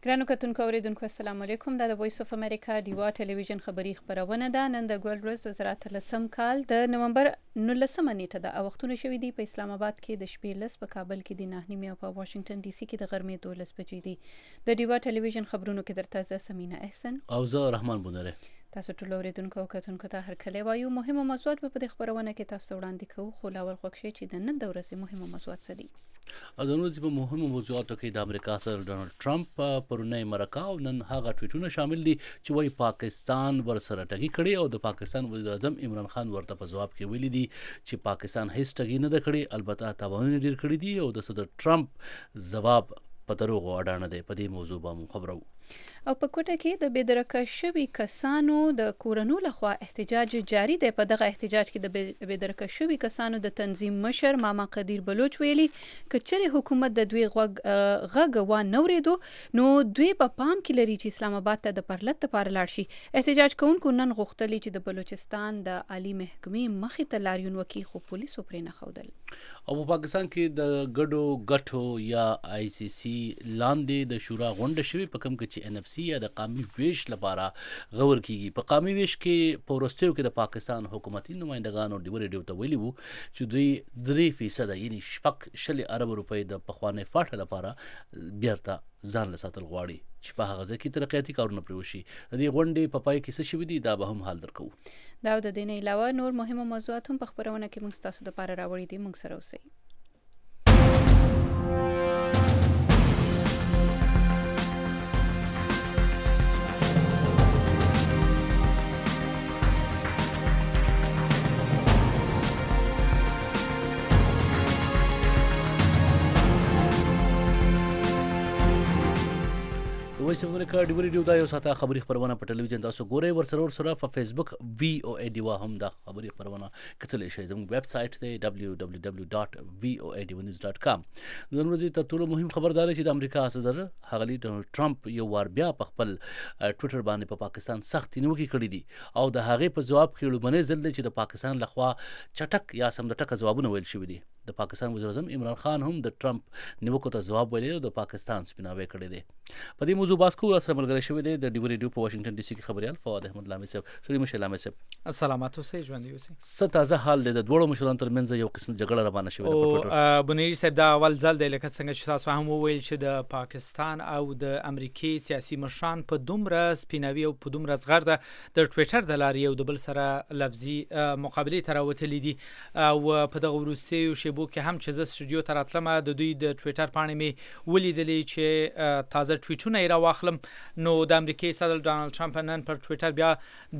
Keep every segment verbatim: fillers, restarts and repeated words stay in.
ګرانو کتونکو اوریدونکو السلام علیکم. دا د وایس اف امریکا ډیوا ټلویزیون خبری خبرونه ده. نن د ګول ورځ د زراعت لسم کال د نومبر نولسمه نیټه ده او وختونه شوي دي په اسلام آباد کې د شپې لس، په کابل کې د نهه نیمې او په واشنگټن ډي سي کې د غرمې دولس بجې دي. د ډیوا ټلویزیون خبرونو کې درته زه سمینا احسن او زه رحمان بونره. تاسو ټول اوریدونکو او کتونکو ته هر کله وایو. مهمه موضوعات په دې خبرونه کې تاسو ته وړاندې کوو، خو لاول خوښ چې د نن د ورځې مهمه موضوعات څه دي. او د نورو په مهمو موضوعاتو کې د امریکا صدر ډونالد ټرمپ پرونی مرکه او نن هغه ټویټونه شامل دي چې وايي پاکستان ورسره ټګي کړي او د پاکستان وزیر اعظم عمران خان ورته په جواب کې ویلي دي چې پاکستان هیڅ ټګي نه کړي، البته تاوانونه ډیر کړي دي او د صدر ټرمپ جواب په دروغو اډانه دی. په دې موضوع باندې خبرو او په کوټه کې د بېدرکه شوي کسانو د کورنو لخوا احتجاج جاری دی. په دغه احتجاج کې د بېدرکه شوي کسانو د تنظیم مشر ماما قدیر بلوچ ویلي که چېرې حکومت د دوی غږ غږ وانه اورېدو نو دوی په پا پام کې لري چې اسلام آباد ته د پرلط لپاره لاړ شي. احتجاج کوونکو نن غوښتلي چې د بلوچستان د عالی محکمې مخې ته لاریون وکړي، خو پولیسو پرې نه ښودل. او په پاکستان کې د ګډو ګټو یا آی سی سی لاندې د شورا غونډه شوي په کوم کې چې ان اف سی یا د قومي ویش لپاره غور کیږي. په قومي ویش کې په وروستیو کې د پاکستان حکومتي نمائندګانو ډیوري ډیو ته ویلي وو چې دوی درې فیصد یعنی شپږ شل ارب روپۍ د پخواني فاټ لپاره بیرته ځان له ساتل غواړي چې په هغه ځکه ترقیاتي کارونه پرې وشي. د دې غونډې په پای کې څه شوي دي دا به هم حال درکو. دا د دې نه علاوه نور مهمه موضوعات هم په خبرونه کې موږ تاسو لپاره راوړي دي. موږ سره اوسئ. وایس اف امریکا ډیوا ریډیو دا یو ساته خبری خبرونه په ټلویزیون تاسو ګورئ، ورسره ورسره په فیسبوک وی او ای ډیوا هم دا خبری خبرونه کتلی شئ. زموږ ویب سایټ دی دبلیو دبلیو دبلیو ډاټ وی او ای ډیوا نیوز ډاټ کام. نن ورځې تر ټولو مهم خبر دا دی چې د امریکا صدر ښاغلي ډونالد ټرمپ یو وار بیا په خپل ټویټر باندې په پاکستان سخت نیوکې کړې دي او د هغې په جواب کې لومړنی ځل دی چې د پاکستان لخوا چټک یا سم د ټکه ځوابونه ویل شوي دي. د پاکستان وزیر اعظم عمران خان هم د ټرمپ نیوکو ته ځواب ویلی او د پاکستان سپیناوی کړی دی. په دې موضوع بحث کوو. سره ملګری شوی دی د ډیوا ریډیو په واشنگټن ډي سي کې خبريال فواد احمد لامي صاحب. سړي مشه لامي صاحب سلامات اوسئ، ژوندي اوسئ. څه تازه حال دی؟ د دوړو مشرانو ترمنځ یو قسم جګړه روانه شوې ده په ټوټر. بنیر صاحب دا اول ځل دی لکه څنګه چې تاسو هم وویل چې د پاکستان او د امریکای سیاسي مشران په دومره سپیناوي او په دومره زغرده د ټویټر د لارې یو د بل سره لفظي مقابلې ته راوتلي دي او په دغه وروستیو شیبو کې هم چې زه استودیو ته راتلم د دوی د ټویټر پاڼې مې ولیدلې چې تازه ټویټونه یې راواخلم. نو د امریکای صدر ډونالد ټرمپ نن پر ټویټر بیا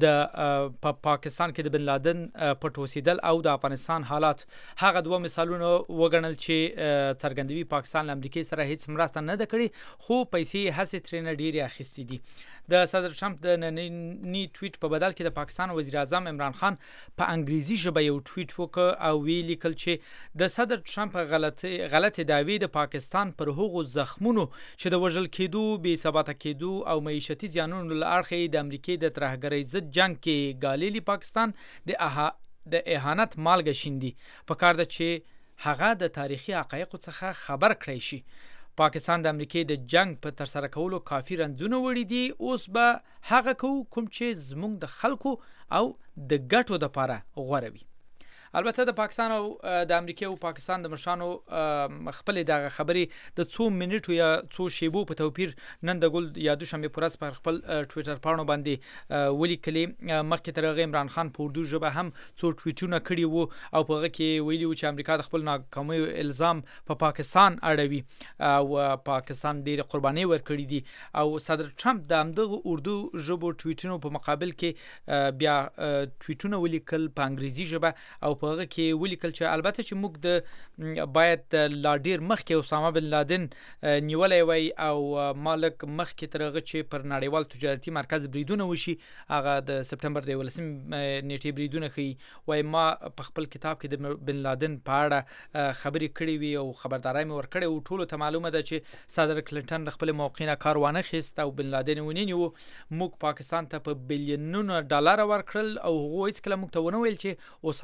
د پا پاکستان کې د بن لادن پټ اوسېدل او د افغانستان حالات هغه دوه مثالونه وګڼل چې څرګندوي پاکستان له امریکای سره هیڅ مرسته نه ده کړې خو پیسې هڅې ترېنه ډېرې اخیستې دي. د صدر ټرمپ د ننني ټویټ په بدل کې د پاکستان وزیر اعظم عمران خان په انګریزي ژبه یو ټویټ وکړ او وی لیکل چې د صدر ټرمپ غلطي غلطي دعوی د پاکستان پر هغو زخمونو چې د وژل کېدو، بې ثباته کېدو او معیشتي زیانونو له اړخه د امریکای د ترهګرۍ ضد جنگ کې ګاللي پاکستان د اها د اهانت مالګه شیندي. په کار ده چې هغه د تاریخي حقایقو څخه خبر کړی شي. پاکستان د امریکای د جنگ په ترسره کولو کافي رنځونه وړي دي. اوس به هغه کوو کوم چې زموږ د خلکو او د ګټو لپاره غوره وي. البته د پاکستان او د امریکا او پاکستان د مشرانو خپل دغه خبرې د څو منټو یا څو شیبو په توپیر نن د ګل یا دوشنبه پورس پر خپل ټویټر پاڼو باندې ولیکلې. مخکې تر هغه عمران خان په اردو ژبه هم څو ټویټونه کړي وو او په هغه کې ویلي وو چې امریکا د خپل ناکامۍ الزام په پاکستان اړوي او پاکستان ډېر قرباني ورکړي دي. او صدر ټرمپ د همدغه اردو ژبو ټویټونو په مقابل کې بیا ټویټونه ولیکل په انګریزي ژبه او په هغه کې ولیکل چې البته چې موږ د باید لا ډیر مخکې اسامه بن لادن نیولای وای او مالک مخکې تر هغه چې پر نړیوال تجارتي مرکز بریدونه وشي هغه د سپټمبر د یولسم نیټې بریدونه خي وای ما په خپل کتاب کې د بن لادن په اړه خبرې کړې وي او خبرداري مې ورکړې او ټولو ته معلومه ده چې صدر کلینټن خپل موقعینه کار وانه خست او بن لادن ونیو. موږ پاکستان ته په بلیونونو ډالر ورکړل او هغه هیڅ کله موږ ته ونه ویل چې اسامه حل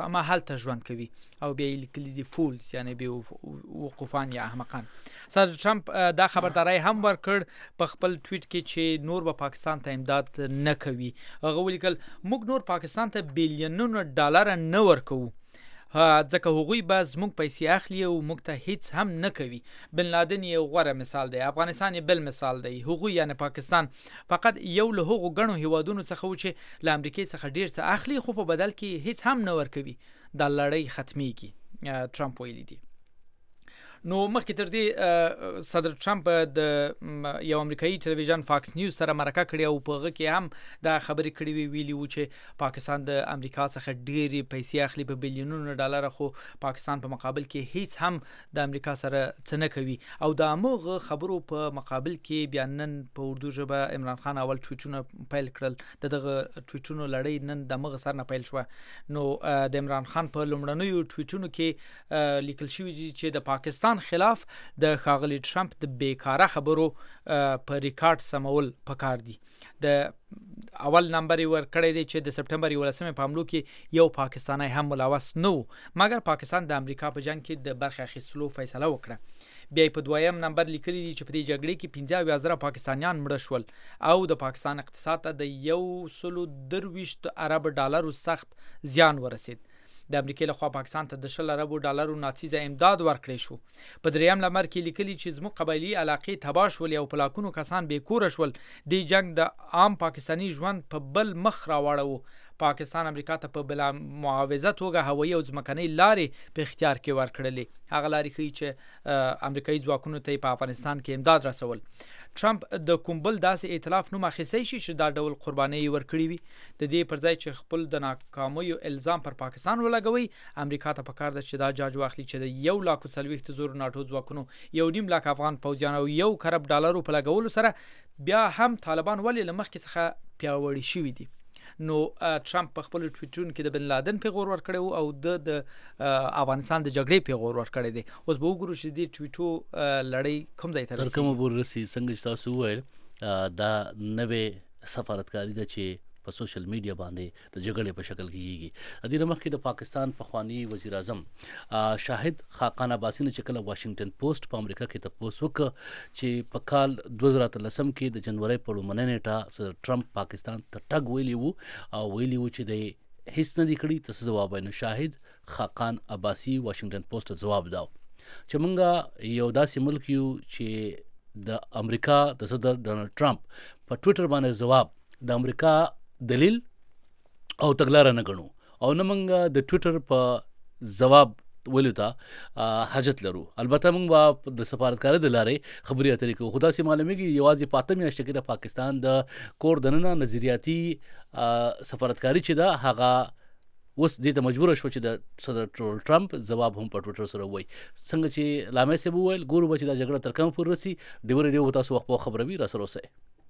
هلته ژوند کوي او بیا یې لیکلي دي فولز یعنی بې وقوفان یا احمقان. صدر ټرمپ دا خبرداری هم ورکړ په خپل ټویټ کې چې نور به پاکستان ته امداد نه کوي. هغه ولیکل موږ نور پاکستان ته بیلیونونه ډالر نه ورکوو ځکه هغوی به زموږ پیسې اخلي او موږ ته هیڅ هم نه کوي. بن لادن یو غوره مثال دی، افغانستان یې بل مثال دی. هغوی یعنی پاکستان فقط یو له هغو ګڼو هیوادونو څخه و چې له امریکې څخه ډیر څه اخلي خو په بدل کې هیڅ هم نه ورکوي. دا لړۍ ختمیږي ټرمپ ویلي دي. نو مخکې تر دې صدر ټرمپ د یو امریکایي ټلویزیون فاکس نیوز سره مرکه کړې او په هغه کې هم دا خبرې کړې وی ویلي وو چې پاکستان د امریکا څخه ډېرې پیسې اخلي په بیلیونونو ډالر، خو پاکستان په مقابل کې هیڅ هم د امریکا سره څه نه کوي. او د همغه خبرو په مقابل کې بیا نن په اردو ژبه عمران خان اول ټویټونه پیل کړل. د دغه ټویټونو لړۍ نن د مغه سر نه پیل شوه. نو د عمران خان په لومړنیو ټویټونو کې لیکل شوي چې د پاکستان خلاف د ښاغلي ټرمپ د بیکاره خبرو په ریکارډ سمول پکار دي. د اول نمبر یې ورکړی دی چې د سپټمبر یولسمې په حملو کې یو پاکستانی هم ملوث نه و، مګر پاکستان د امریکا په جنگ کې د برخې اخیستلو فیصله وکړه. بیا په دویم نمبر لیکلي دي چې په دې جګړې کې پنځه اویا زره پاکستانیان مړه شول او د پاکستان اقتصاد ته د یو سلو درویشت ارب ډالرو سخت زیان ورسید. د امریکای له خوا پاکستان ته د شل اربو ډالرو ناڅیزه امداد ورکړی شو. په دریم نمبر کې لیکلي چې زموږ قبایلي علاقې تباه شول او په لاکونو کسان بې کوره شول. دې جنگ د عام پاکستاني ژوند په بل مخ راواړو. پاکستان امریکا ته په بلا معاوضه توګه هوایي او ځمکنۍ لارې په اختیار کې ورکړلې. هغه لارې ښیي چې امریکایي ځواکونو ته په افغانستان کې امداد رسول. ټرمپ د کوم بل داسې ائتلاف نوم اخیستی شي چې دا ډول قربانۍ ورکړي وي. د دې پر ځای چې خپل د ناکامیو الزام پر پاکستان ولګوي، امریکا ته پکار ده چې دا جاج واخلي چې د یو لاکو څلوېښت زرو ناټو ځواکونو یو نیم لاک افغان پوځیان او یو کرب ډالرو په لګولو سره بیا هم طالبان ولې له مخکې څخه پیاوړي شوي دي. نو ټرمپ په خپل ټویټونو کې د بن لادن پیغور ورکړی او د د افغانستان د جګړې پیغور ورکړی دی. اوس به وګورو چې د ټویټو لړۍ کوم ځای ته رسېږي. تر کومه پورې رسي؟ څنګه چې تاسو وویل دا نوې سفارتکاري ده چې په سوشل میډیا باندې د جګړې په شکل کې کیږي. د دې مخکې د پاکستان پخوانی وزیر اعظم شاهد خاقان عباسی نه چې کله واشنگټن پوسټ په امریکا کې تپوس وکړ چې په کال دوه زره اتلسم کې د جنوري په لومړۍ نیټه سره ټرمپ پاکستان ته ټګ ویلی وو او ویلی وو چې د هیڅ نه دی کړی. تاسو جواب وینئ. شاهد خاقان عباسی واشنگټن پوسټ ته جواب داو چې مونږ یو داسې ملک یو چې د امریکا د صدر ډونالد ټرمپ په ټویټر باندې جواب د امریکا دلیل او تګلاره نه ګڼو او نه موږ د ټویټر په جواب ویلو ته حاجت لرو. البته موږ به د سفارتکارۍ د لارې خبرې اترې کوو. خو داسې معلومیږي یوازې په اته میاشتو کې د پاکستان د کور دننه نظریاتي سفارتکاري چې ده هغه اوس دې ته مجبور شو چې د صدر ټرمپ جواب هم په ټویټر سره وایي. څنګه چې لامې صاحب وویل ګورو به چې دا جګړه تر کومه پورې رسي. ډیور ریډیو تاسو وخت په خبروي راسره اوسئ.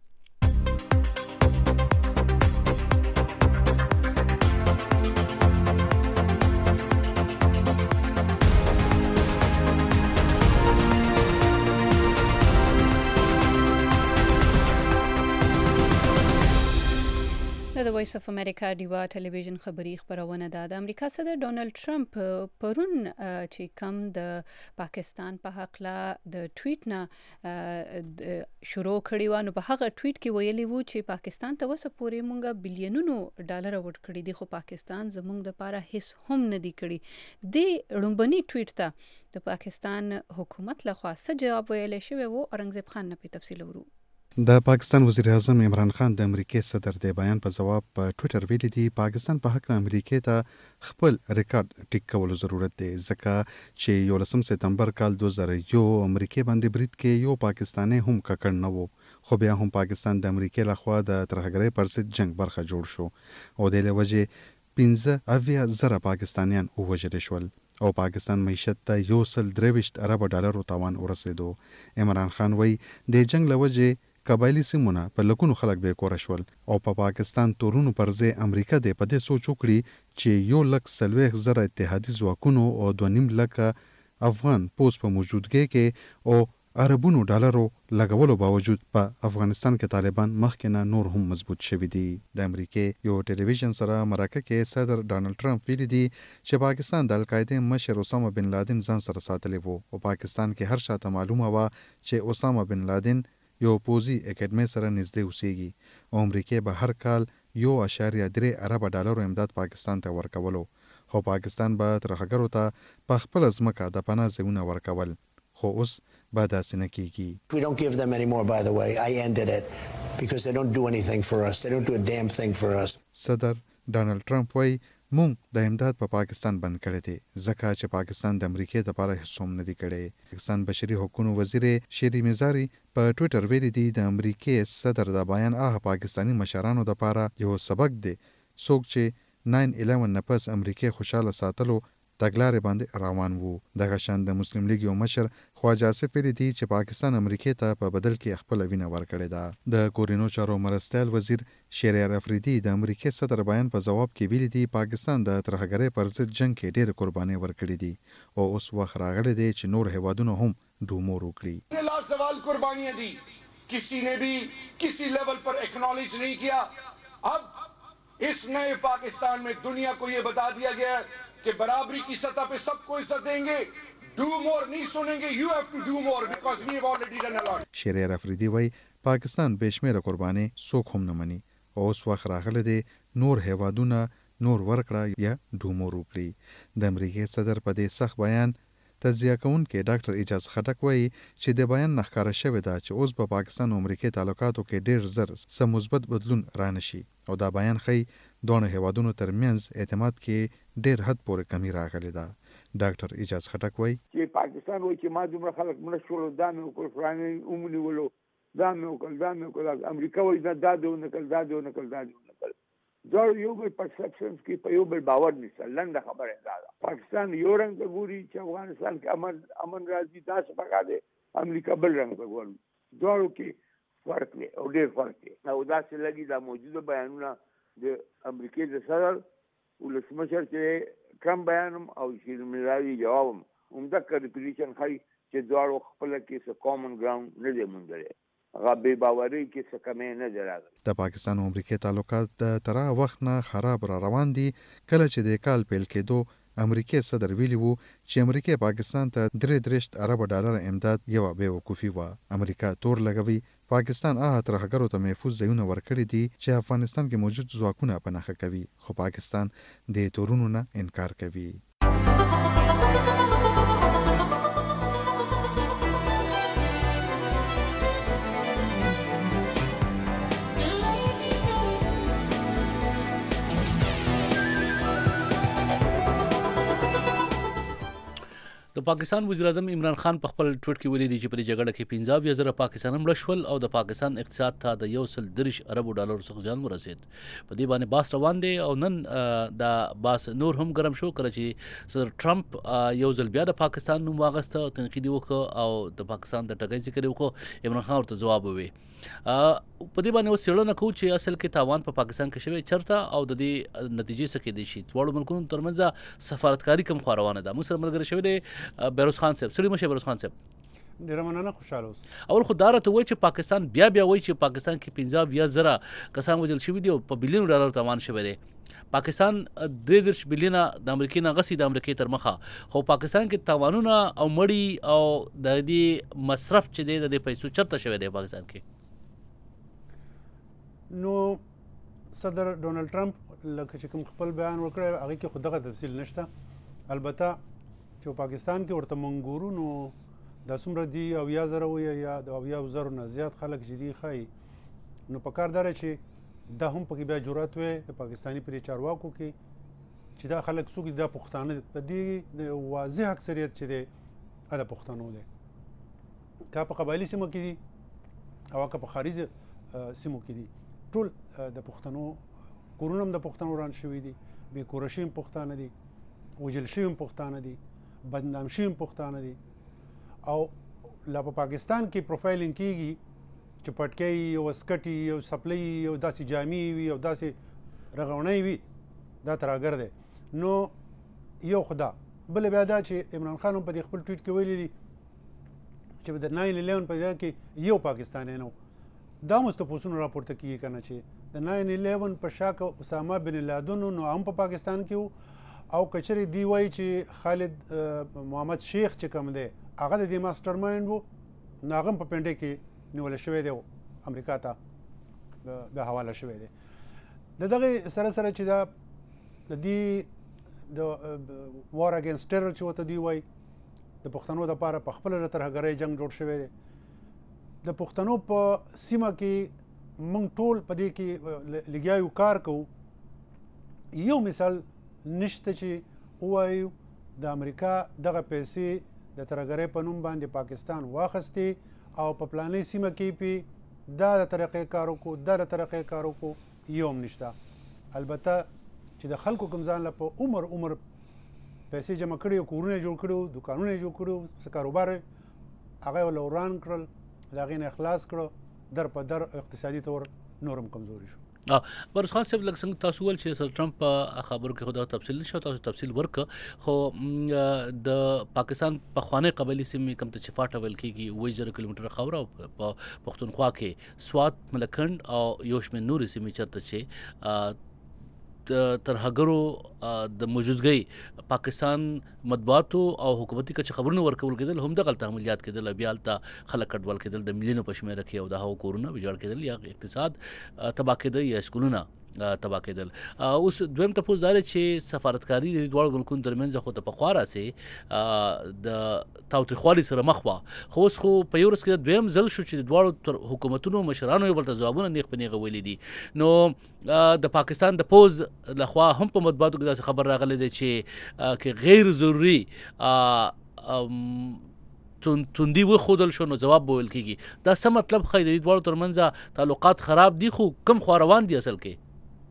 د وایس اف امریکا دیوا ټلویزیون خبری خبرونه ده. د امریکا صدر ډونالد ټرمپ پرون چې کم د پاکستان په حق لا د ټویټ نه شروع کړی و، نو په هغه ټویټ کې ویلي وو چې پاکستان ته وسه پورې مونږه بلیونونو ډالر ورکړي دي خو پاکستان زموږ د لپاره هیڅ هم نه دی کړی. د رومبني ټویټ ته د پاکستان حکومت لخوا څه جواب ویل شوی وو؟ اورنګزیب خان نه په تفصیل ورو. د پاکستان وزیر اعظم عمران خان د امریکای صدر د بیان په جواب په ټویټر ویلي دی پاکستان په حق امریکای ته خپل ریکارډ ټیک کولو ضرورت دی ځکه چې یولسم سپتمبر کال دوه زره یو امریکای باندې برید کې یو پاکستانی هم ککړ نه وو، خو بیا هم پاکستان د امریکای لخوا د ترهګرۍ پر ضد جنگ برخه جوړ شو او د لوجې پنځه اویا زره پاکستانیان ووژل شول او پاکستان معیشت ته یو سل درویشت ارب ډالرو تاوان ورسېدو. عمران خان وایي د جنگ لوجې قبایلی سیمونه په لکونو خلک به کور شول او په پا پاکستان تورونو پر ځای امریکا د په دې سوچ وکړي چې یو لک سلويخ زره اتحادي ځواکونو او دوه نیم لک افغان پوس په موجودګۍ کې او اربونو ډالرو لګولو باوجود په افغانستان کې طالبان مخکې نه نور هم مضبوط شوي دي. د امریکای یو ټلویزیون سره مرکه کې صدر ډانلډ ټرمپ ویلي دي چې پاکستان د القاعده مشر اسامه بن لادن ځان سره ساتلی وو او پاکستان کې هر شاته معلومه و چې اسامه بن لادن یو پوزي اکیډمي سره نږدې اوسېږي او امریکا به هر کال یو اشاریه درې ارب ډالرو امداد پاکستان ته ورکولو خو پاکستان به ترهګرو ته په خپل ځمکه د پناه ځایونه ورکول خو اوس به داسې نه کیږي. We don't give them any more, by the way. I ended it because they don't do anything for us. They don't do a damn thing for us. صدر ډانلډ ټرمپ وایي مونږ د امداد په پا پاکستان بند کړی دی ځکه چې پاکستان د امریکای لپاره هیڅ هم نه دی کړی. پاکستان بشري حقوقو وزیر شیری مزاری په ټوئیټر ویلي دی د امریکای صدر د بیان هغه پاکستانی مشرانو لپاره یو سبق دی څوک چې ناین الیون نه پس امریکای خوشاله ساتلو تګلارې باندې روان وو. دغه شان د مسلم لیگ یو مشر خواجه آصف ویلي دی چې پاکستان امریکای ته په بدل کې خپل وینه ورکړې ده. د کورینو چارو مرستیال وزیر شهریار افریدي د امریکای صدر بیان په جواب کې ویلي دی پاکستان د ترهګرۍ پر ضد جنگ کې ډېر قرباني ورکړې دي او اوس وخت راغلی دی چې نور هیوادونه هم ډومور وکړي. لا سوال قربانیاں دی کسی نے بھی کسی لیول پر ایکنالج نہیں کیا. اب اس نئے پاکستان میں دنیا کو یہ بتا دیا گیا ہے کہ برابری کی سطح پہ سب کو عزت دیں گے. Do more نہیں سنیں گے. You have to do more because we have already done a lot. شهریار افریدي وایي پاکستان بشمیره قرباني څوک هم نه مني او اوس وخت راغلی دی نور هیوادونه نور ورکړه یا ډومور وکړي. د امریکای صدر په دې سخت بیان تجزیه کوونکی ډاکټر اعجاز خټک وایي چې د بیان نه ښکاره شوې ده چې اوس په پاکستان او امریکای تعلقاتو کې ډېر زر څه مثبت بدلون رانشي او دا بیان ښیي دواړو هیوادونو ترمنځ اعتماد کې ډېر حد پورې کمی راغلی ده. ډاکټر اعجاز خټک وایي چې پاکستان وایي چې ما دومره خلک مړه شول دا مې وکړ فلانې ومونیولو دا مې وکړل دا مې وکړل. امریکا وایي دا دا دې ونه کړل دا دې ونه کړل دا دې ونه کړل. دواړو یو بل پرسپشنز کې په یو بل باور نیسه. لنډه خبره دا ده پاکستان یو رنګ ته ګوري چې افغانستان کې امن امن راځي داسې پکار دی. امریکا بل رنګ ته ګوري. دواړو کې فرق دی او ډېر فرق دی او داسې لګي دا موجوده بیانونه د امریکای د صدر ولسمشر چې ټرمپ بیانم او شیرین مزاری جوابم همدغه ریپلیکن ښایي چې دواړو خپله کې څه کامن ګراوند نه دی موندلی. هغه بې باورۍ کې څه کمی نه دی راغلی. د پاکستان او امریکای تعلقات د تر هغه وخت نه خراب را روان دي کله چې د کال پیل کېدو امریکای صدر ویلي وو چې امریکا پاکستان ته درې دېرش ارب ډالر امداد یوه بېوقوفي وه. امریکا تور لګوي پاکستان هغه ترهګرو ته محفوظ ځایونه ورکړي دي چې افغانستان کې موجود ځواکونه په نښه کوي خو پاکستان د تورونو نه انکار کوي. د پاکستان وزیر اعظم عمران خان په خپل ټویټ کې ویلي دی چې په دې جګړه کې پنځه اویا زره پاکستانیان مړه شول او د پاکستان اقتصاد ته د یو سل دېرش اربو ډالرو څخه زیان ورسېد. په دې باندې باس روان دی او نن دا باس نور هم ګرم شو کله چې صدر ټرمپ یو ځل بیا د پاکستان نوم واغسته تنقید وکړ او د پاکستان د ټګۍ ذکر وکړ. عمران خان ورته ځواب ووی. په دې باندې اوس څېړنه کوو چې اصل کې تاوان په پاکستان کې شوی چرته او د دې نتیجې څه کېدای شي. دواړو ملکونو ترمنځ سفارتکاري کوم خوا روانه ده. موږ سره ملګری شوی دی بیروز خان صاحب. سړي مشه بیروز خان صاحب ډېره مننه خوشحاله اوسئ. اول خو دا راته وایي چې پاکستان بیا بیا وایي چې پاکستان کې پنځه اویا زره کسان وژل شوي دي او په بلیونو ډالرو تاوان شوی دی. پاکستان درې دېرش بلیونه د امریکې نه غسي د امریکې تر مخه خو پاکستان کې تاوانونه او مړی او د دې مصرف چې دی د دې پیسو چرته شوی دی پاکستان کې. نو صدر ډونالډ ټرمپ لکه چې کوم خپل بیان وکړی هغې کې خو دغه تفصیل نشته. البته چې پاکستان کې ورته موږ ګورو نو دا څومره دي اویا زره وایي یا د اویاو زرو نه زیات خلک چې دي ښایي نو په کار دا دی چې دا هم پکې بیا جرأت وی د پاکستاني پرې چارواکو کې چې دا خلک څوک دي دا پښتانه په دې د واضح اکثریت چې دی هغه د پښتنو دی که په قبایلي سیمو کې دي او که په خارجي سیمو کې دي ټول د پښتنو کورونه هم د پښتنو وران شوي دي بې کوره شوي هم پښتانه دي وژل شوي هم پښتانه دي بدنام شوي هم پښتانه دي او لا په پاکستان کې پروفایلینګ کېږي چې پټکۍ یو اسکټي یو سپلۍ یو داسې جامې وي او داسې رغونی وي دا ترهګر دی. نو یو خدا بله بیا دا چې عمران خان هم په دې خپل ټویټ کې ویلي دي چې د ناین الیون په ځای کې یو پاکستانی نه دا مستپوسونه راپورته کیږي کنه چې د ناین الیون په شا که اسامه بن لادن نو هم په پاکستان کې او کچری دی وای چې خالد محمد شیخ چې کوم دی هغه د دې ماستر مایند وو نو هغه په پنډه کې نیول شوی دی امریکا ته به حواله شوی دی د دغه سره سره چې دا د دې د وار اگینست ټیرر چې وته دی وای د پښتنو لپاره په خپل ترهګرۍ جنگ جوړ شوی دی د پښتنو په سیمه کې موږ ټول په دې کې لګیاو کار کوو یو مثال نشته چې وایو د امریکا دغه پیسې د ترهګرۍ په نوم باندې پاکستان واخستې او په پلانې سیمه کې پی دا د طریقې کار وکړو دا د طریقې کار وکړو یو هم نشته البته چې د خلکو کوم ځان له په عمر عمر پیسې جمع کړي کورونه جوړ کړو دکانونه جوړ کړو څه کاروبار هغه ول وران کړل دا غین اخلاص کړو در په در اقتصادي تور نورم کمزوري شو بر خاص صاحب لکه څنګه تاسو ول چې سر ټرمپ خبرو کې خدا تفصیل نشو تاسو تفصیل ورک خو د پاکستان په خوانه قبلي سیمې کم ته چفاټه ول کېږي وې زره کیلومتره خوره په پښتونخوا کې سوات ملکند او یوشمن نور سیمې چرته چې ترهګرو د موجودګۍ پاکستان مطبوعاتو او حکومتي کچ خبرونه ورکول کېدل هم د غلط عملیات کېدل بیا الته خلک کډوال کېدل د مليونو پښمه رکھی او د هغو کورونه ویجاړ کېدل یا اقتصاد تباہ کېدل یا سکولونه تباہ کېدل اوس دویم تاسو زاره چې سفارتکاری د دوه ملکونو ترمنځ خو ته په خورا سي د تاوتریخوالي سره مخ وا خو اوس خو په یورس کې دویم ځل شو چې د دوه حکومتونو مشرانو یو بل ته ځوابونه نیغ په نیغه ویلي دي نو د پاکستان د پوز لخوا هم په مطبوعاتو کې دا خبر راغلی دی چې کې غیر ضروري توندي و خودل شو نو جواب بول کیږي دا څه مطلب خې د دوه ترمنځ تعلقات خراب دي خو کم خو روان دي اصل کې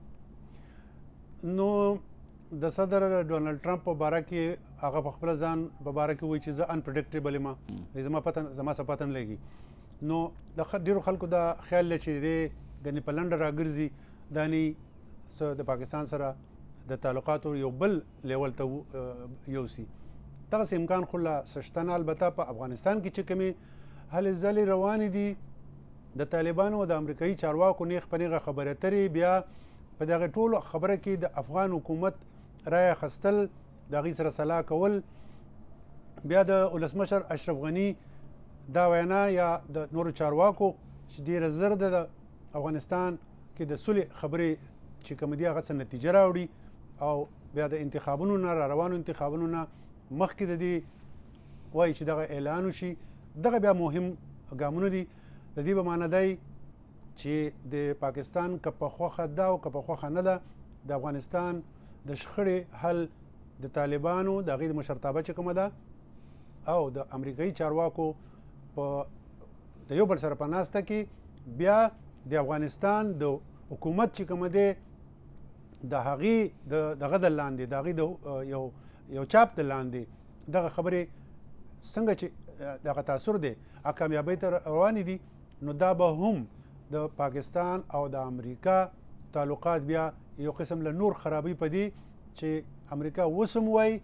نو د صدر ډونالد ټرمپ په باره کې هغه په خپل ځان په باره کې وایي چې زه انپریډکټیبل یم زما پته زما څه پته نه لګي نو د ډیرو خلکو دا خیال لري چې د غنی په لنډ راګرځي دانی د پاکستان سره د تعلقاتو یو بل لیول ته یوسي دغه امکان خو لا سشتنه البته په افغانستان کې چې کمی هلې ځلې روانې دي د طالبانو او د امریکایي چارواکو نیغ په نیغه خبرې اترې بیا په دغه ټولو خبره کې د افغان حکومت رای خستل د هغې سره صلاح کول بیا د ولسمشر اشرف غني دا وینا یا د نورو چارواکو چې ډېره زر ده د افغانستان کې د صلح خبرې چې کوم دي هغه څه نتیجه راوړي او بیا د انتخابونو نه را روانو انتخابونو نه مخکې د دې وایي چې دغه اعلان وشي دغه بیا مهم ګامونه دي د دې به معنی دی چې د پاکستان که په خوښه ده او که په خوښه نه ده د افغانستان د شخړې حل د طالبانو د هغې د مشرتابه چې کومه ده او د امریکایي چارواکو په د یو بل سره په ناسته کې بیا د افغانستان د حکومت چې کومه دی د هغې د دغه د لاندې د هغې د یو یو چاپ د لاندې دغه خبرې څنګه چې دغه تاثر دی هغه کامیابۍ ته روانې دي نو دا به هم د پاکستان او د امریکا تعلقات بیا یو قسم له نور خرابي پدې چې امریکا وسم وای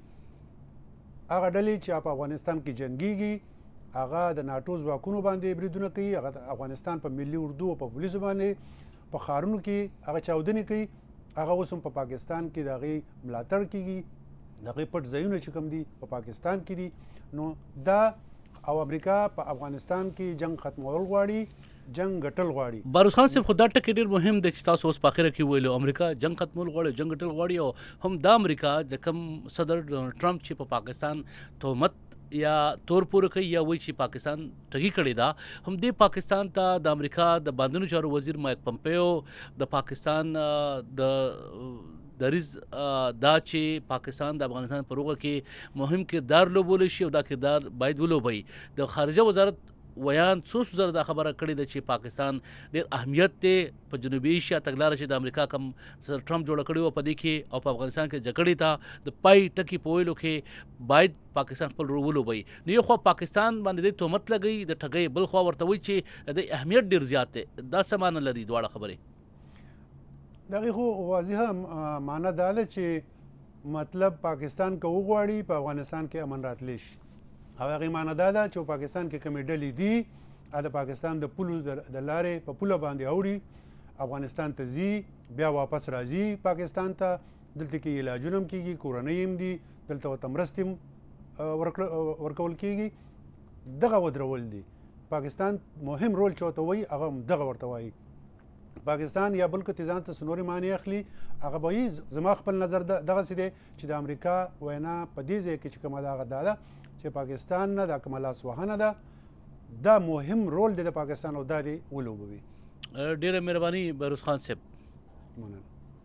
هغه ډلې چې په افغانستان کې جنگيږي هغه د ناتو ځواکونو باندې بریدونه کوي هغه افغانستان په ملي اردو او په پولیسو باندې په خارونو کې هغه چاودنې کوي هغه وسم په پاکستان کې دغه ملاتړ کوي دغه پټ ځایونه چې کوم دي په پاکستان کې دي نو دا او امریکا په افغانستان کې جنگ ختمول غواړي جنگ ګټل غواړي باروس خان صاحب خدا ټکی ډیر مهم دی چې تاسو اوس په اخر کې ویلو امریکا جنگ ختمول غواړي جنگ ګټل غواړي او هم د امریکا د کم صدر ډونالد ټرمپ چې په پاکستان تهمت یا تور پور کوي یا وایي چې پاکستان ټګي کړی دا هم د پاکستان ته د امریکا د باندونو چارو وزیر مایک پمپیو د پاکستان د دریز دا چې پاکستان د افغانستان په روغه کې مهم کردار لوبولی شي او دا کردار باید ولوبوي د خارجه وزارت ویان څو زره دا خبره کړې ده چې پاکستان ډېر اهمیت دی په جنوبي ایشیا تګلاره چې د امریکا کم سر ټرمپ جوړه کړې وه په دې کې او په افغانستان کې جګړې ته د پای ټکي په ویلو کې باید پاکستان خپل رول ولوبوي نو یو خوا پاکستان باندې د تهمت لګوي د ټګۍ بل خوا ورته وایي چې د اهمیت ډېر زیات دی دا څه معنی لري دواړه خبرې دغه خو واضحه معنی دا ده چې مطلب پاکستان که وغواړي په افغانستان کې امن راتلی شي او هغه معنی دا ده چې پاکستان کې کومې ډلې دي دا د پاکستان د پولو د لارې په پوله باندې اوړي افغانستان ته ځي بیا واپس راځي پاکستان ته دلته کې علاجونه هم کېږي کورنۍ هم دي دلته ورته مرستې هم ورکول کېږي دغه ودرول دي پاکستان مهم رول چې ورته وایي هغه هم دغه ورته وایي پاکستان یا بل که ځان ته څه نورې معنی اخلي هغه به وایي زما خپل نظر دغسې دی چې د امریکا وینا په دې ځای کې چې کومه ده هغه دا ده چې پاکستان نه دا کومه لاسوهنه ده دا مهم رول دی د پاکستان او دا دی ولوبوي. ډېره مهرباني بهروز خان صاحب. مننه.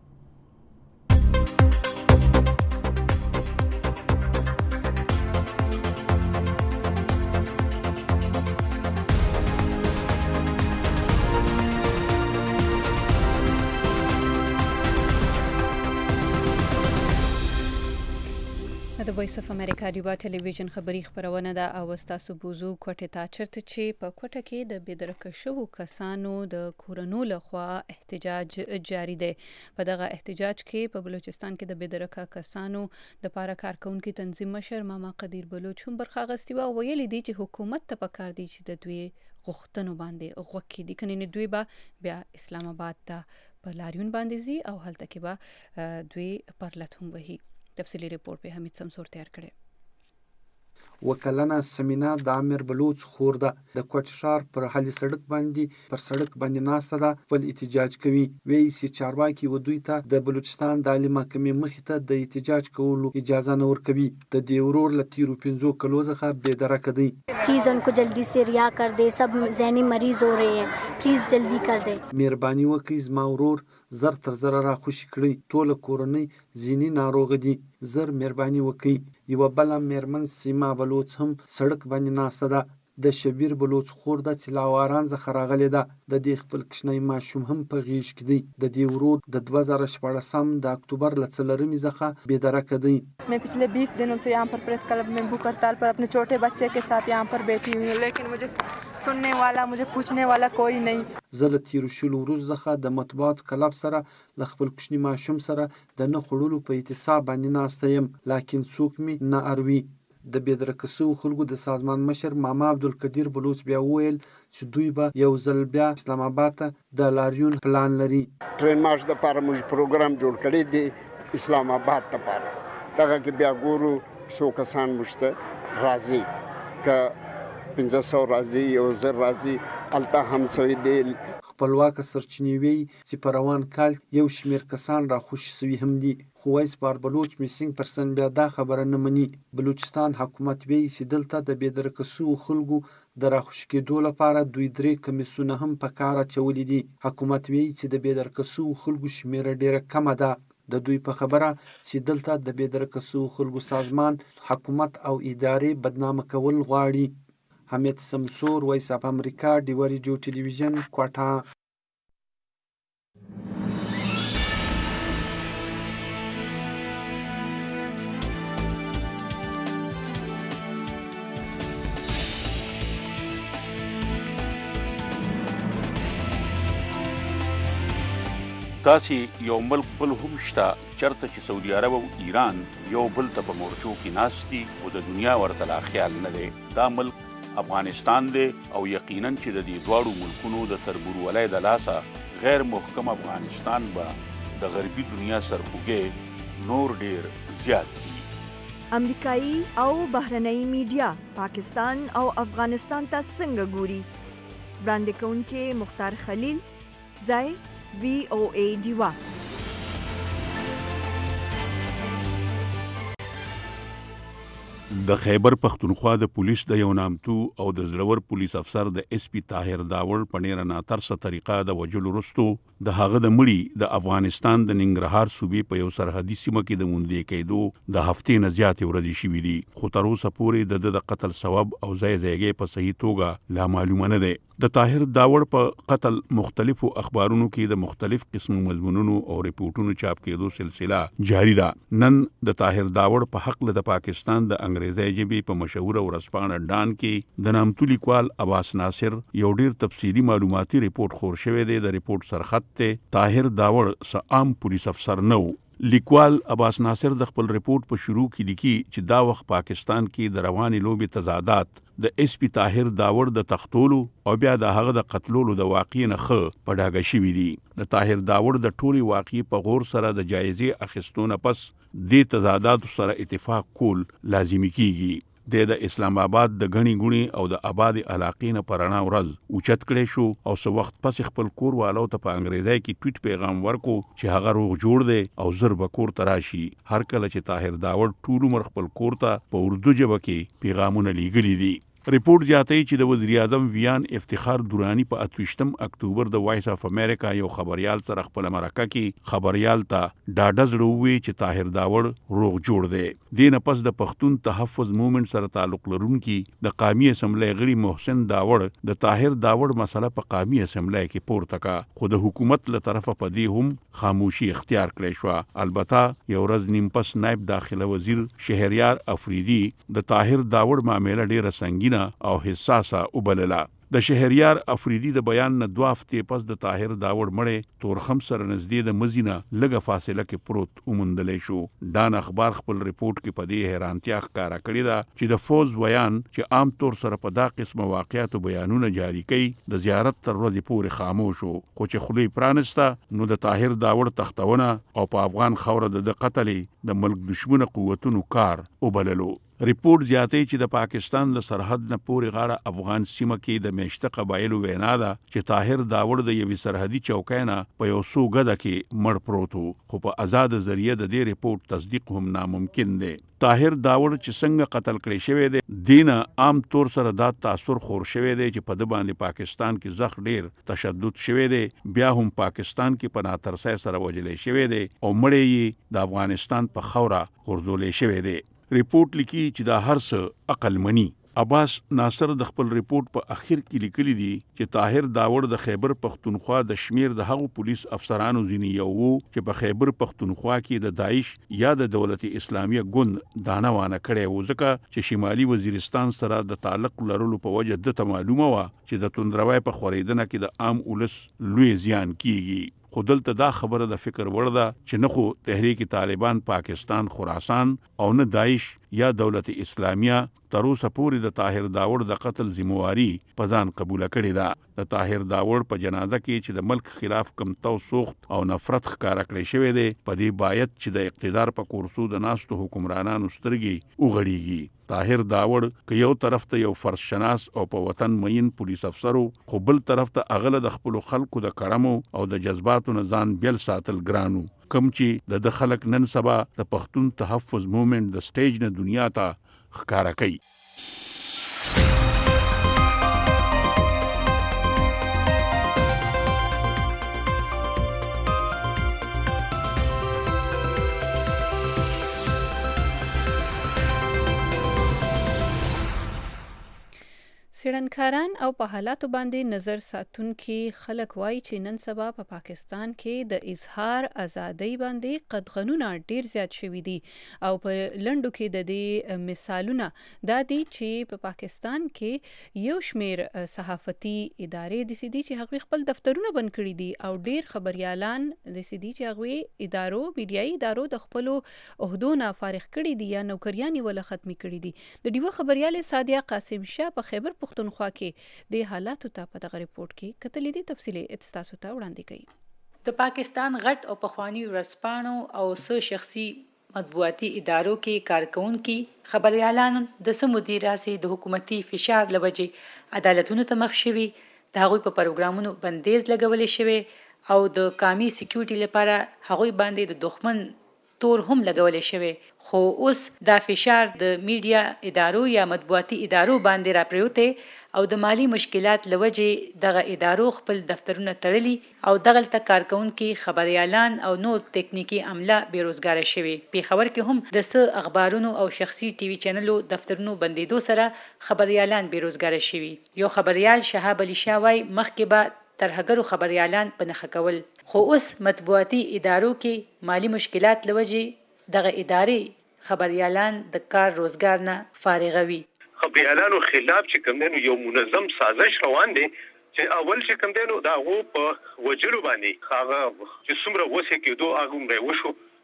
د وایس اف امریکا ډیوا ټلویزیون خبری خبرونه ده او تاسو بوزو کوټه تا چرته چې په کوټه کې د بېدرکه شوو کسانو د کورونو لخوا احتجاج جاری دی. په دغه احتجاج کې په بلوچستان کې د بېدرکه کسانو د پاره کارکونکو تنظیم مشر ماما قدیر بلوچ هم برخه اخیستې و. ویلي دي چې حکومت ته پکار دی چې د دوی غوښتنو باندې غوږ دي کني دوی به بیا اسلام آباد ته په لاریون باندې زی او هلته کې به دوی پرلت هم وهي. تفصیلی ریپورت په حمید سمسور تیار کړي. وکلنه سمینا د امیر بلوچ خور ده د کوټ شهر پر حل سړک باندې پر سړک باندې ناسته ده خپل احتجاج کوي. وایي چې چارواکي و دوی ته د بلوچستان د عالی محکمې مخې ته د احتجاج کولو اجازه نه ورکوي. د دې ورور له تیرو پنځو کلو څخه بې درکه دی. پلیز ان کو جلدی سے ریا کر دے سب ذہنی مریض ہو رہے ہیں پلیز جلدی کر دے. مهرباني وکړئ زما ورور زر تر زر را خوشي کړئ ټوله کورنۍ ځینی ناروغ دي زر مهرباني وکړئ. یوه بله میرمن سیما بلوچ هم سړک باندې ناسته ده د شبیر بلوچ خور ده چې له اواران څخه راغلې ده. د دې خپل کوچنی ماشوم هم په غېږ کې دی. د دې ورور د دوه زره شپاړسم د اکتوبر له څلورمې څخه بې درکه دی. मैं पिछले बीस दिनों से यहाँ पर press club में भूख हड़ताल पर अपने छोटे बच्चे के साथ यहाँ पर बैठी हुई हूँ लेकिन मुझे सुनने वाला मुझे पूछने वाला कोई नहीं. زه له تیرو شلو ورځو څخه د مطبوعاتو کلب سره له خپل کوچني ماشوم سره د نه خوړلو په اعتصاب باندې ناسته یم لاکن څوک مې نه اروي. د بېدرکه شوو خلکو د سازمان مشر ماما عبدالقدیر بلوچ بیا وویل چې دوی به یو ځل بیا اسلام آباد ته د لاریون پلان لري. ټرین مارچ دپاره موږ پروګرام جوړ کړی دی اسلام آباد دپاره دغه کې بیا ګورو څو کسان موږ ته راځي که پنځه سوه راځي یو زر راځي هلته هم سوی دی. خپلواکه سرچینې وایي چې په روان کال یو شمېر کسان راخوشي سوي هم دي خو وایس بار بلوچ میسنګ پرسن بیا دا خبره نه مني. بلوچستان حکومت وایي چې دلته د بېدرکه شوو خلکو د راخوشي کېدو لپاره دوی درې کمیسونه هم په کار اچولي دي. حکومت وایي چې د بېدرکه شوو خلکو شمېره ډېره کمه ده. د دوی په خبره چې دلته د بېدرکه شوو خلکو سازمان حکومت او ادارې بدنامه کول غواړي. حمید سمسور وایس اف امریکا ډیوا ریډیو ټلویزیون کوټه. داسې یو ملک بل هم شته چرته چې سعودي عرب او ایران یو بل ته په مورچو کې ناست دي او د دنیا ورته لا خیال نه دی. دا ملک افغانستان دی او یقینا چې د دې دواړو ملکونو د تربورولۍ د لاسه غیر محکم افغانستان به د غربي دنیا سرخوږی نور ډیر زیات دي. امریکایي او بهرنۍ میډیا پاکستان او افغانستان ته څنګه ګوري؟ وړاندې کوونکې مختار خلیل ځای وی او ای ډیوا. د خیبر پختونخوا د پولیس د یو نامتو او د زړور پولیس افسر د اس پی طاهر داور په ډیره ناترسه طریقه د وجلو وروسته د هغه د مړي د افغانستان د ننګرهار صوبې په یو سرحدي سیمه کې د موندې کېدو د هفتې نه زیاتې ورځې شوي دي خو تر اوسه پورې د د قتل سبب او ځای ځایګۍ په صحیح توګه لا معلومه نه دی. د طاهر داور په قتل مختلفو اخبارونو کې د مختلف قسمو مضمونونو او ریپورتونو چاپ کېدو سلسله جاری ده. نن د طاهر داور په حق له د پاکستان د انګریزي ژبې په مشهوره ورځپاڼه ډان کې د نامتو لیکوال عباس ناصر یو ډیر تفصیلي معلوماتي ریپورت خور شوی دی. د ریپورت سرخط ته طاهر داور س عام پولیس افسر نه لیکوال عباس ناصر د خپل ریپورت په شروع کې لیکي چې دا وخت پاکستان کې د رواني لوبې تضادات د اس پی طاهر داور د تختولو او بیا د هغه د قتلولو د واقع نه خ په ډاګه شوی دی. د طاهر داور د ټولي واقع په غور سره د جایزې اخیستونه پس د تضادات سره اتفاق کول لازمي کیږي. د اسلام آباد د غنی ګونی او د آباد علاقې نه پرانا ورځ اوچت کړي شو او سو وخت پس خپل کور والو ته په انګریزي کې ټویټ پیغام ورکو چې هغه روغ جوړ دی او زر به کور تراشي. هر کله چې طاهر داور ټول عمر خپل کور ته په اردو ژبه کې پیغامونه لیږلي دي. ریپورت زیاتوي چې د وزیر اعظم ویان افتخار دورانی په اتوشتم اکتوبر د وایس اف امریکا یو خبريال سره خپل مرکه کې خبريال ته ډاډه زړوي چې طاهر داور روغ جوړ دی. دینه پس د پښتون تحفظ موومېنټ سره تعلق لرونکي د قومي اسمبلی غړي محسن داور د طاهر داور مسله په قومي اسمبلی کې پورته کا، خو د حکومت له طرفه په دې هم خاموشي اختیار کړې شو. البته یو ورځ نیم پس نائب داخله وزیر شهریار افریدي د طاهر داور معاملې ډېره سنگینه او حساسه وبلله. د شهریار افریدي د بیان نه دوه هفتې پس د طاهر داور مړی تورخم سره نږدې د مزینه لږه فاصله کې پروت وموندلی شو. ډان اخبار خپل ریپورت کې په دې حیرانتیا ښکاره کړې ده چې د فوز بیان چې عام طور سره په دا قسمه واقعاتو بیانونه جاری کوي د زیارت تر ورځې پورې خاموش وو، خو چې خولې پرانسته نو د طاهر داور تختونه او په افغان خاوره د قتل د ملک دشمن قوتونو کار وبللو. ریپورت زیاتوي چې د پاکستان د سرحد نه پورې غاړه افغان سیمه کې د میشته قبایلو وینا ده چې طاهر داور د یوې سرحدي چوکۍ نه په یو څو ګده کې مړ پروت و، خو په آزاد ذریعه د دې ریپورت تصدیق هم ناممکن دی. طاهر داور چې څنګه قتل کړی شوی دی دینه عام طور سره دا تاثر خور شوی دی چې په د باندې پاکستان کې زخ ډیر تشدد شوی دی، بیا هم پاکستان کې په ناترسۍ سره وجلې شوی دی او مړی یې د افغانستان په خوره غورځولې شوی دی. ریپورت لیکي چې دا هر څه عقل مني. عباس ناصر د خپل ریپورت په اخر کې لیکلي دي چې طاهر داور د خیبر پختونخوا د شمیر د هغو پولیس افسرانو ځینې یو وو چې په خیبر پختونخوا کې د داعش یا د دولت اسلامیه ګوند دانه وانه کړی و، ځکه چې شمالي وزیرستان سره د تعلق لرلو په وجه دته معلومه وه چې د توندروي په خورېدنه کې د عام ولس لوی زیان کیږي. خو دلته دا خبره د فکر وړ ده چې نه خو تحریک طالبان پاکستان خراسان او نه داعش یا دولت اسلامیه تر اوسه پورې د طاهر داور د قتل ذمہواری په ځان قبوله کړې ده. د طاهر داور په جنازه کې چې د ملک خلاف کم توسوخت او نفرت ښکاره کړی شوی دی، په دې باید چې د اقتدار په کورسو د ناستو حکمرانانو سترګې وغړیږي. طاهر داور که یو طرف ته یو فرض شناس او په وطن مین پولیس افسرو، خو بل طرف ته اغله د خپل خلکو د کړمو او د جذباتو نه ځان بیل ساتل ګرانو، کم چې د خلک نن سبا د پښتون تحفظ موومېنټ د سټیج نه دنیا ته ښکاره کوي. څېړنکاران او په حالاتو باندې نظر ساتونکي خلک وایي چې نن سبا په پا پاکستان کې د اظهار ازادۍ باندې قدغنونه ډیر زیات شوي دي او په لنډو کې د دې مثالونه دا دي چې په پا پاکستان کې یو شمیر صحافتي ادارې داسې دي چې هغوی خپل دفترونه بند کړي دي او ډیر خبریالان داسې دي چې هغوی ادارو میډیایي ادارو د خپلو عهدو نه فارغ کړي دي یا نوکریان یې وله ختمي کړي دي. د ډیوه خبریالې سادیه قاسم شاه په خیبر پختونخوا کې د حالاتو ته په دغه ریپورت کې کتلې دي. تفصیلي اتستاسو ته وړاندې کوي. د پاکستان غټ او پخوانی ورځپاڼو او څو شخصي مطبوعاتي ادارو کې کارکونکي خبريالان د سمودیرا سي د حکومتي فشار لوجې عدالتونو ته مخ شوي، د هغوی په پروګرامونو بندیز لګولې شوی او د قومي سکیورټي لپاره هغوی باندې د دښمن تور هم لګولې شوی. خو اوس دا فشار د میډیا ادارو یا مطبوعاتي ادارو باندې راپریوته او د مالی مشکلات لوجې دغه ادارو خپل دفترونه تړلي او دغلته کارکونکي خبريالان او نور تکنیکی عمله بیروزګار شوي. پیښور کې هم د څه اخبارونو او شخصي ټي وي چینلو دفترونو بندیدو سره خبريالان بیروزګار شوي. یو خبريال شهاب علي شاه وايي مخکې به ترهګرو خبريالان په نخښه کول، خو اوس مطبوعاتي ادارو کې مالی مشکلات لوجې دغه ادارې خبريالان د کار روزګار نه فارغوي. خبريالانو خلاف چې کوم دنو یو منظم سازش روان دي چې اول چې کوم دنو دا غو په وجلو باندې هغه چې څومره وسه کېدو هغه مې وشو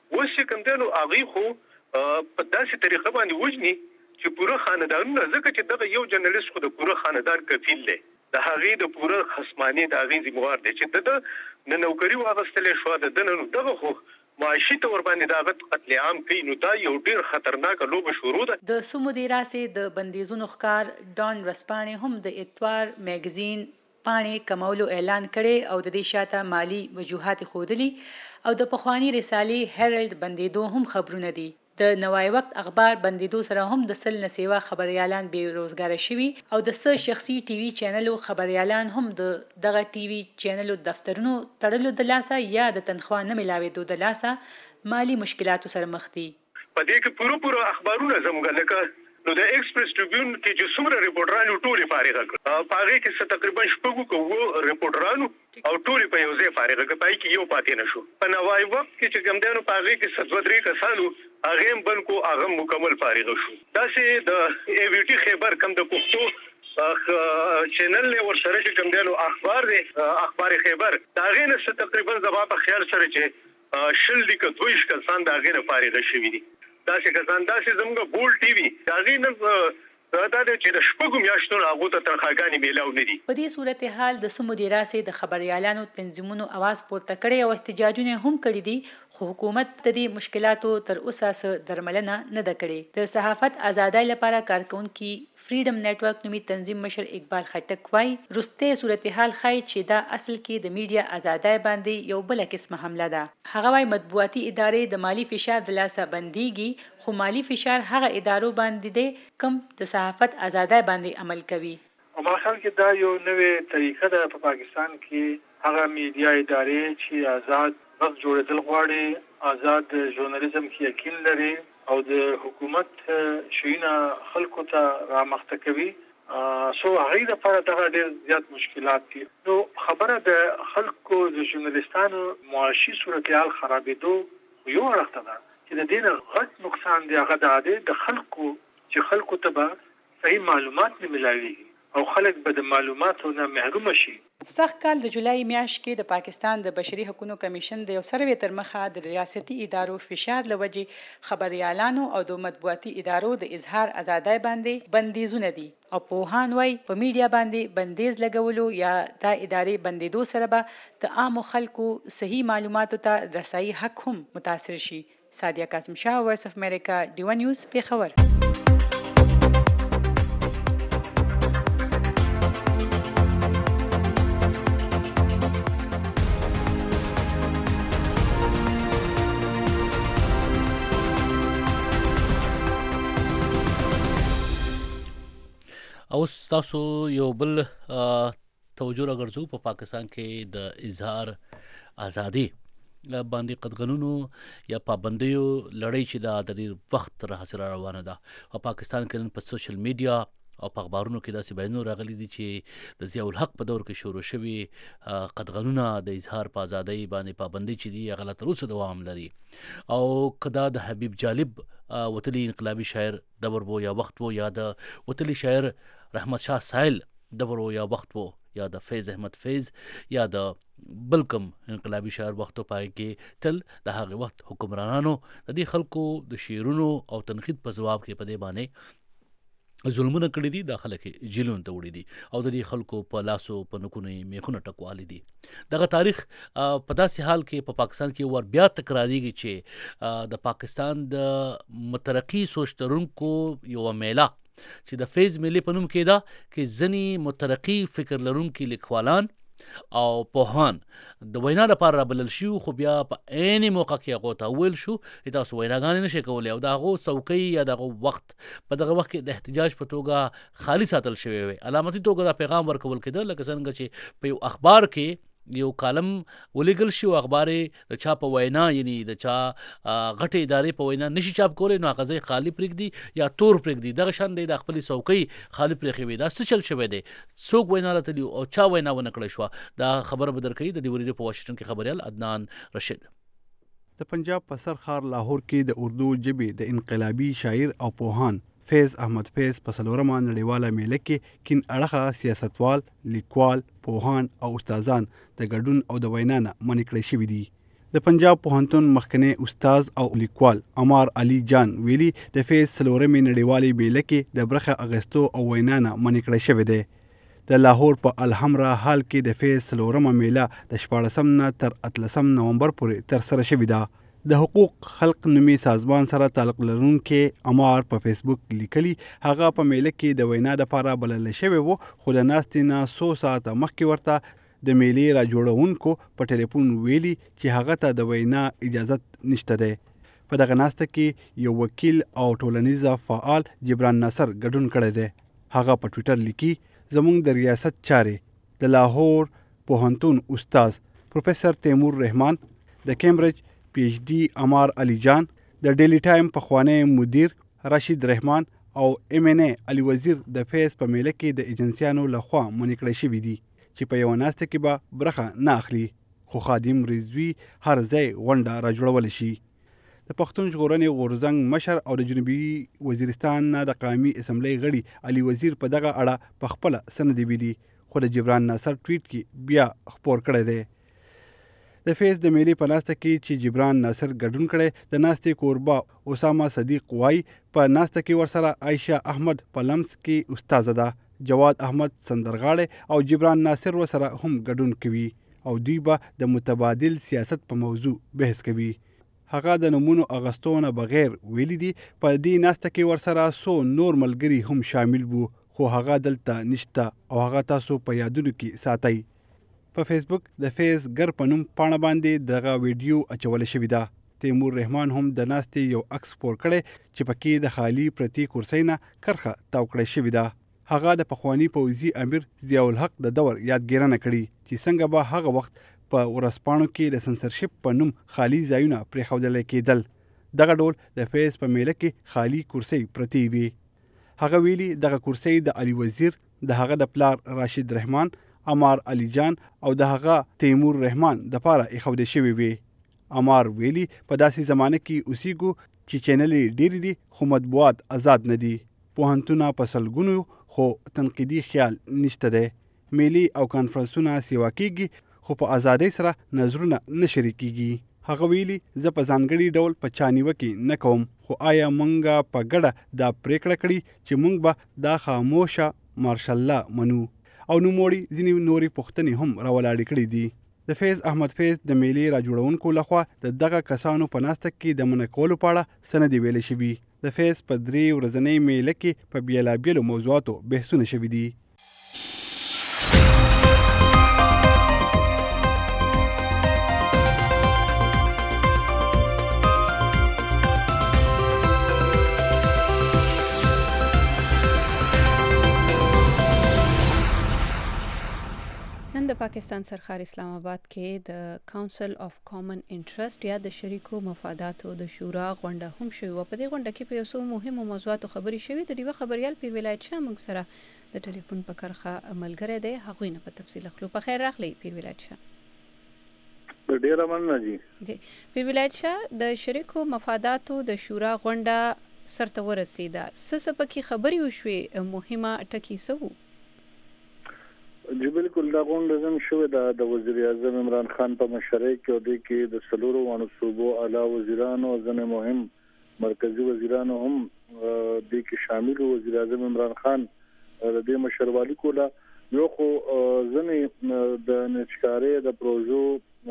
اوس چې کوم دی نو هغه خو په داسې طریقه باندې وجني چې پوره خاندانونه ځکه چې دغه یو جرنالست خو د پوره خاندان کفیل دی د هغې د پوره خصماني د هغې ذمہوار دی چې د د نوکري واغستلې شوه د ده نو دغه خو معاشي تور باندې د هغه قتل عام کوي نو دا یو ډېر خطرناکه لوبه شروع ده. د سمودي راسې د بندیزونو ښکار ډان رسپانې هم د اتوار میګزین پاڼې کمولو اعلان کړي او د دې شاته مالی وجوهات ښودلي او د پخواني رسالې هیرلډ بندیدو هم خبرونه دي. د نوای وخت اخبار بندیدو سره هم د سل نسیوا خبريالان بې روزګار شوي او د څه شخصي ټي وي چینلو خبريالان هم د دغه ټي وي چینلو دفترونو تړلو د لاسه یا د تنخوا نه ملاوېدو د لاسه مالی مشکلاتو سره مخ دي. په دې کې پوره پوره اخبارونه زموږ لکه نو د ایکسپریس ټریبیون کې چې څومره ریپورټرانو ټولې فارغه کړ په هغې کې څه تقریبا شپږو کوو ریپورټرانو او ټولې په یو ځای فارغه کړ په هغې کې یو پاتې نه شو. په نوای وخت کې چې کوم دی نو په هغې کې څه دوه درې کسانو هغه هم بل کو هغه مکمل فارغ شو. داسې د ای وی ټي خیبر کم د پښتو چینل له ور سره چې کوم دی نو اخبار دی اخبار خیبر دا هغې نه څه تقریبا زما په خیال سره چې شل دي که دوه ویشت کسان د هغې نه فارغه شوي دي. داسې کسان داسې زموږ بول ټي وي د هغې نه دا د چې د شپږو میاشتو نه هغو ته تنخواګانې میلاو نه دي. په دې صورتحال د سمودي راسې د خبریالانو تنظیمونو اواز پورته کړی او احتجاجونه هم کړي دي خو حکومت د دې مشکلاتو تر اوسه څه درملنه نه ده کړې. د صحافت ازادۍ لپاره کارکونکي فریډم نتورک نومي تنظیم مشر اقبال خټک وایي وروستی صورتحال ښایي چې دا اصل کې د میډیا ازادۍ باندې یو بله قسمه حمله ده. هغه وایي مطبوعاتي ادارې د مالی فشار د لاسه بندیږي خو مالی فشار هغه ادارو باندې دی کوم د صحافت ازادۍ باندې عمل کوي. په ماخل کې دا یو نوې طریقه ده په پاکستان کې هغه میډیا ادارې چې آزاد وخت جوړېدل غواړي آزاد ژورنالیزم کې یقین لري او د حکومت شوینه خلکو ته رامخته کوي سو هغې لپاره دغه ډېر زیات مشکلات دي. نو خبره د خلکو د ژورنالیستانو معاشي صورتحال خرابېدو یو اړخ ته ده چې د دې نه غټ نقصان دی هغه دا دی د خلکو چې خلکو ته به صحیح معلومات نه ملاویږي او خلک به د معلوماتو نه محروم شي. سخت کال د جولای میاشت کې د پاکستان د بشري حقوقو کمیشن د یو سروې تر مخه د ریاستي ادارو فشار لوجې خبريالانو او د مطبوعاتي ادارو د اظهار ازادۍ باندې بندیزونه دي او پوهان وایي په میډیا باندې بندیز لګولو یا د ادارې بندیدو سره به د عامو خلکو صحیح معلوماتو ته رسایي حق هم متاثر شي. سادیه قاسم شاه وایس اف امریکا ډیو نیوز پیښور. او تاسو یو بل توجه راګرځو په پاکستان کې د اظهار ازادي باندې قدغنونو یا پابندیو لړۍ چې دا د وخت را حاصله روانه ده او پاکستان کې په سوشل میډیا او په اخبارونو کې داسې بیانونه راغلي دي چې د ضیاء الحق په دور کې شروع شوي قدغنونه د اظهار په ازادۍ باندې پابندي چې دي هغه لا تر اوسه دوام لري او کدا د حبیب جالب وتلی انقلابي شاعر دور وو یا وخت وو یا د وتلی شاعر رحمت شاه سائل دور وو یا وخت وو یا د فیض احمد فیض یا د بلکم انقلابي شاعر وختو پای کې تل د هغه وخت حکمرانانو د دې خلکو د شعرونو او تنقید په جواب کې په دې باندې ظلمونه کړی دي د خلک جیلون ته وړي دي او د دې خلکو په لاسو په نکونه میخونه ټکوالي دي. دغه تاریخ په داسې حال کې په پاکستان کې ور بیا تکراریږي چې د پاکستان د مترقي سوچ لرونکو یو میله چې د فیض ملي په نوم کې ده کې ځینې مترقي فکر لرونکي لیکوالان او پوهان د وینا لپاره رابلل شي خو بیا په عین موقع کې هغو ته وویل شو چې تاسو ویناګانې نشئ کولی او د هغو څوکۍ یا د هغو وخت په دغه وخت کې د احتجاج په توګه خالي ساتل شوی وي. علامتي توګه دا پیغام ورکول کېده لکه څنګه چې په یو اخبار کې یو کالم ولیکل شي او اخبار د چا په وینا یعنی د چا غټې ادارې په وینا نشي چاپ کولی نو هغه ځای خالي پرېږدي یا تور پرېږدي. دغه شان دی د خپلې څوکۍ خالي پرېښې وي. دا څه چل شوی دی څوک وینا راته او چا وینا ونه کړی شوه دا خبره به درکوي د ډیو ریډیو په واشنګټن کې خبریال عدنان رشید. د پنجاب په سر ښار لاهور کې د اردو ژبې د انقلابي شاعر او پوهان فیض احمد فیض په څلورمه نړیواله میله کې کین اړخه سیاستوال لیکوال پوهان او استادان د ګډون او د وینا نه منع کړی شوي دي. د پنجاب پوهنتون مخکنی استاد او لیکوال عمار علي جان ویلي د فیز څلورمې نړیوالې میله کې د برخه اخیستو او وینا نه منع کړی شوی دی. د لاهور په الحمرا هال کې د فیز څلورمه میله د شپاړسم نه تر اتلسم نومبر پورې ترسره شوې ده. د حقوق خلق نومي سازمان سره تعلق لرونکي عمار په فیسبوک لیکلي هغه په میله کې د وینا لپاره بلل شوی وو، خو د ناستې نه څو ساعته مخکې ورته د میلې را جوړونکو په ټلیفون ویلي چې هغه ته د وینا اجازت نشته دی. په دغه ناسته کې یو وکیل او ټولنیز فعال جبران ناصر ګډون کړی دی. هغه په ټویټر لیکي زموږ د ریاست چارې د لاهور پوهنتون استاد پروفیسر تیمور رحمان، د کیمبرج پی ایچ ډي عمار علي جان، د ډیلی ټایم پخوانی مدیر راشد رحمان او ایم ان ای علي وزیر د فیس په میله کې د ایجنسیانو لخوا منع کړی شوي دي چې په یوه ناسته کې به برخه نه اخلي، خو خادم رضوي هر ځای غونډه را جوړولی شي. د پښتون ژغورنې غورځنګ مشر او د جنوبي وزیرستان نه د قومي اسمبلی غړي علي وزیر په دغه اړه په خپله څه نه دي ویلي، خو د جبران ناصر ټویټ کې بیا خپور کړی دی. د فیس د میلې په ناسته کې چې جبران ناصر ګډون کړی، د ناستې کوربه اسامه صدیق وایي په ناسته کې ورسره عایشه احمد په لمس کې استاده ده، جواد احمد سندرغاړی او جبران ناصر ورسره هم ګډون کوي او دوی به د متبادل سیاست په موضوع بحث کوي. هغه د نومونو اغستو نه بغیر ویلي دي په دې ناسته کې ورسره څو نور ملګري هم شامل وو، خو هغه دلته نشته او هغه تاسو په یادونو کې ساتئ. په فیسبوک د فیز ګر په نوم پاڼه باندې دغه ویډیو اچول شوې ده. تیمور رحمان هم د ناستې یو عکس پور کړی چې پکې د خالی پرتی کرسۍ نه کرخه تاو کړی شوې ده. هغه د پخوانی پوځي امیر ضیاء الحق د دور یادګیرنه کړي چې څنګه به هغه وخت په ورځپاڼو کې د سنسرشپ په نوم خالی ځایونه پرېښودلی کېدل. دغه ډول د فیز په میله کې خالی کرسۍ پرتې وي. هغه ویلي دغه کرسۍ د علي وزیر، د هغه د پلار راشد رحمان، عمار علي جان او د هغه تیمور رحمان د پاره ایښودل شوی وي. عمار ویلي په داسې زمانه کې اوسېږو چې چینلې ډېرې دي خو مطبوعات آزاد نه دي، پوهنتونه په سلګونو خو تنقیدي خیال نشته دی، میلې او کانفرنسونه سیوا کېږي خو په ازادۍ سره نظرونه نه شریکېږي. هغه ویلي زه په ځانګړي ډول په چا نیوکې نه کوم، خو آیا موږ په ګډه دا پریکړه کړې چې موږ به دا خاموشه مارشالله منو؟ او نوموړي ځینې نورې پوښتنې هم راولاړې کړې دي. د فیض احمد فیض د میلې را جوړونکو لخوا د دغه کسانو په ناسته کې د منع کولو په اړه څه نه دي ویلی شوي. د فیض په درې ورځنۍ میله کې په بیلابیلو موضوعاتو بحثونه شوي دي. د پاکستان سرخار اسلام آباد کې د کونسل اف کامن انټرست یا د شریکو مفاداتو د شورا غونډه هم شوې وه. په دې غونډه کې په یو څو مهمو موضوعاتو خبرې شوې. د ډیوه خبریال پیر ولایت شاه موږ سره د ټلیفون په کرښه ملګری دی، هغوی نه په تفصیل اخلو. په خیر راغلی پیر ولایت شاه. ډیره مننه جی. پیر ولایت شاه، د شریکو مفاداتو د شورا غونډه سرته ورسېده، څه څه پکې خبرې وشوې، مهمه ټکي څه وو؟ جی بالکل، دا غونډه زم شوې ده د وزیر اعظم عمران خان په مشرۍ کې او د کې د سلورو وانو صوبو اعلی وزیرانو او ځنې مهم مرکزی وزیرانو هم د کې شامل. وزیر اعظم عمران خان د دې مشروالي کوله. یو خو ځنې د نچکارې د پروژو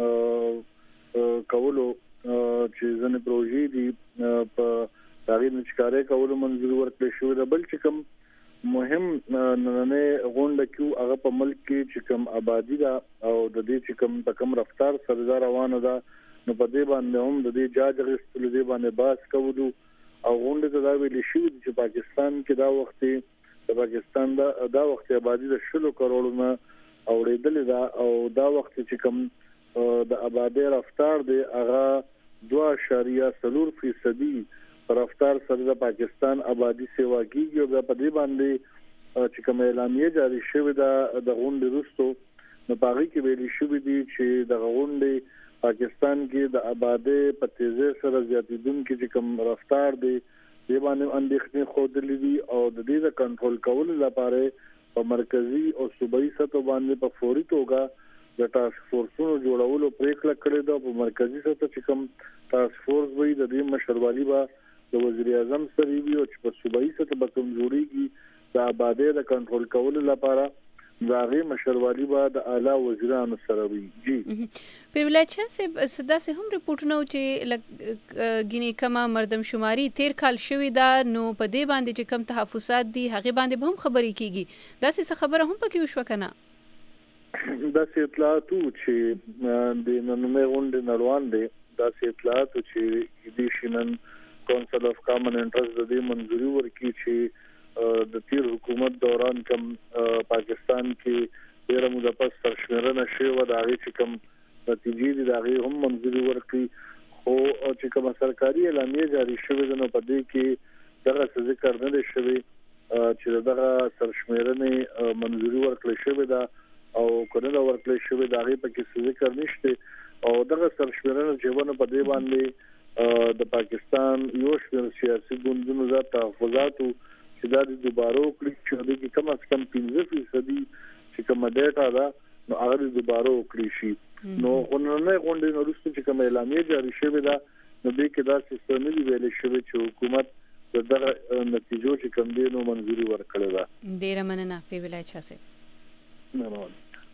کولو چې ځنې پروژې دي په هغې نچکارې کولو منظوري ورکړل شوې ده. بل چې کوم مهم نننې غونډه کې هغه په ملک کې چې کوم آبادی ده او د دې چې کوم په کوم رفتار سره روانه ده، نو په دې باندې هم د دې جاج غوښتل دي باندې باس کوو. او غونډه ته دا ویل شوې چې پاکستان کې دا وخت د پاکستان دا دا وخت آبادی د شلو کروڑو نه اوریدلې ده او دا وخت چې کوم د آبادی رفتار دی هغه دوه اعشاریه څلور فیصدي رفتار سره د پاکستان آبادی سیوا کیږي. او په دې باندې چې کوم اعلامیه جاری شوې ده د غونډې وروسته، نو په هغې کې ویلي شوي دي چې د غونډې پاکستان کې د آبادی په تیزۍ سره زیاتېدونکي چې کوم رفتار دی دې باندې اندېښنې ښودلې دي او د دې د کنټرول کولو لپاره په مرکزي او صوبایي سطحو باندې په فوري توګه د ټاسک فورسونو جوړولو پریکړه کړې ده. په مرکزی سطح چې کوم ټاسک فورس وي د دې مشروالي به د وزیر اعظم سره وي او چې په صوبایي سطح به کوم جوړیږي د آبادی د کنټرول کولو لپاره دا غي مشروالي به د اعلی وزیرانو سره وي. جی په ولایت سه صدا سه هم رپورټونه چې ګینی کما مردم شماري تیر کال شوی دا نو په دې باندې چې کم تحفظات دي هغه باندې به هم خبرې کیږي. دا څه خبره هم پکې وشو کنه؟ دا سه اطلاعاتو چې د نننۍ غونډې نړوان دي دا سه اطلاعاتو چې د شینن کونسل اف کامن انټرست د دې منځوري ورکړي چې د تیر حکومت دوران کم پاکستان کې ډېر موده پس سرشمېرنه شوې وه د هغې چې کوم نتیجې دي د هغې هم منځوري ورکړي. خو چې کومه سرکاري اعلامیه جاري شوې ده نو په دې کې دغه څه ذکر نه دی شوی چې دغه سرشمېرنې منځوري ورکړل شوې ده او کنه دا ورکړل شوې د هغې پکې څه ذکر نشته او دغه سرشمېرنه چې ونه په دې باندې د پاکستان یو شمېر سیاسي ګوندونو ذات تحفظاتو چې دا د دوباره وکړي چې د کم از کم پنځه فیصدي چې کومه ډیټا ده نو هغه دوباره وکړي شي. نو نننۍ غونډې نه وروسته چې کومه اعلامیه جاري شوې ده نو دې کې دا څه نه دي ویل شوی چې حکومت دغه نتیجو چې کوم دي نو منځوري ورکړي ده. ډیره مننه په ولایت شاسه. نه نه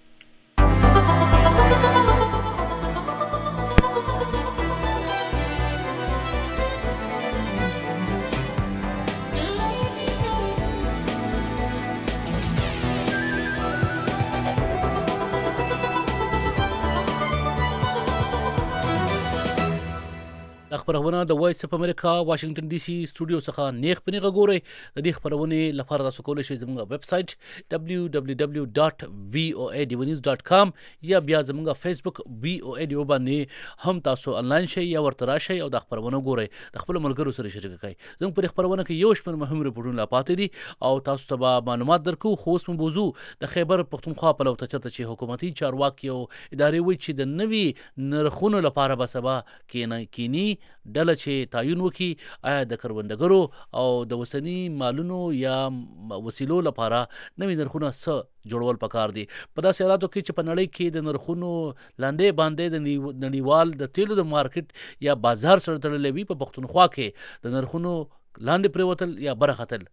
خبرونه د وایس اف امریکا واشنگټن ډي سي سټوډیو څخه نیغ پنیغه ګوري. د دې خبرونه لپاره تاسو کولای شئ زموږ ویب سټ دبليو دبليو دبليو ډاټ وي او اي ډي ونیوز ډاټ کام یا بیا زموږ فیسبوک وي او اي ډي باندې هم تاسو انلاین شئ یا ورته راشئ او د خبرونه ګورئ د خپل ملګرو سره شریک کړئ. زموږ پر خبرونه کې یو شمېر مهم ریپورتونه لا پاتې دي او تاسو ته معلومات درکو. خو اوس موضوع د خیبر پختونخوا په لور ته چرته چې حکومتي چارواکي او ادارې وایي چې د نوي نرخونو لپاره به سبا کینی کینی ډله چې تعین وکي آیا د کروندګرو او د وسنی مالونو یا وسیلو لپاره نوې نرخونه څه جوړول پکار دي. په داسې حالاتو کې چې په نړۍ کې د نرخونو لاندې باندې د نړیوال د تیلو د مارکیټ یا بازار سره تړلې وي په پښتونخوا کې د نرخونو لاندې پریوتل یا برختل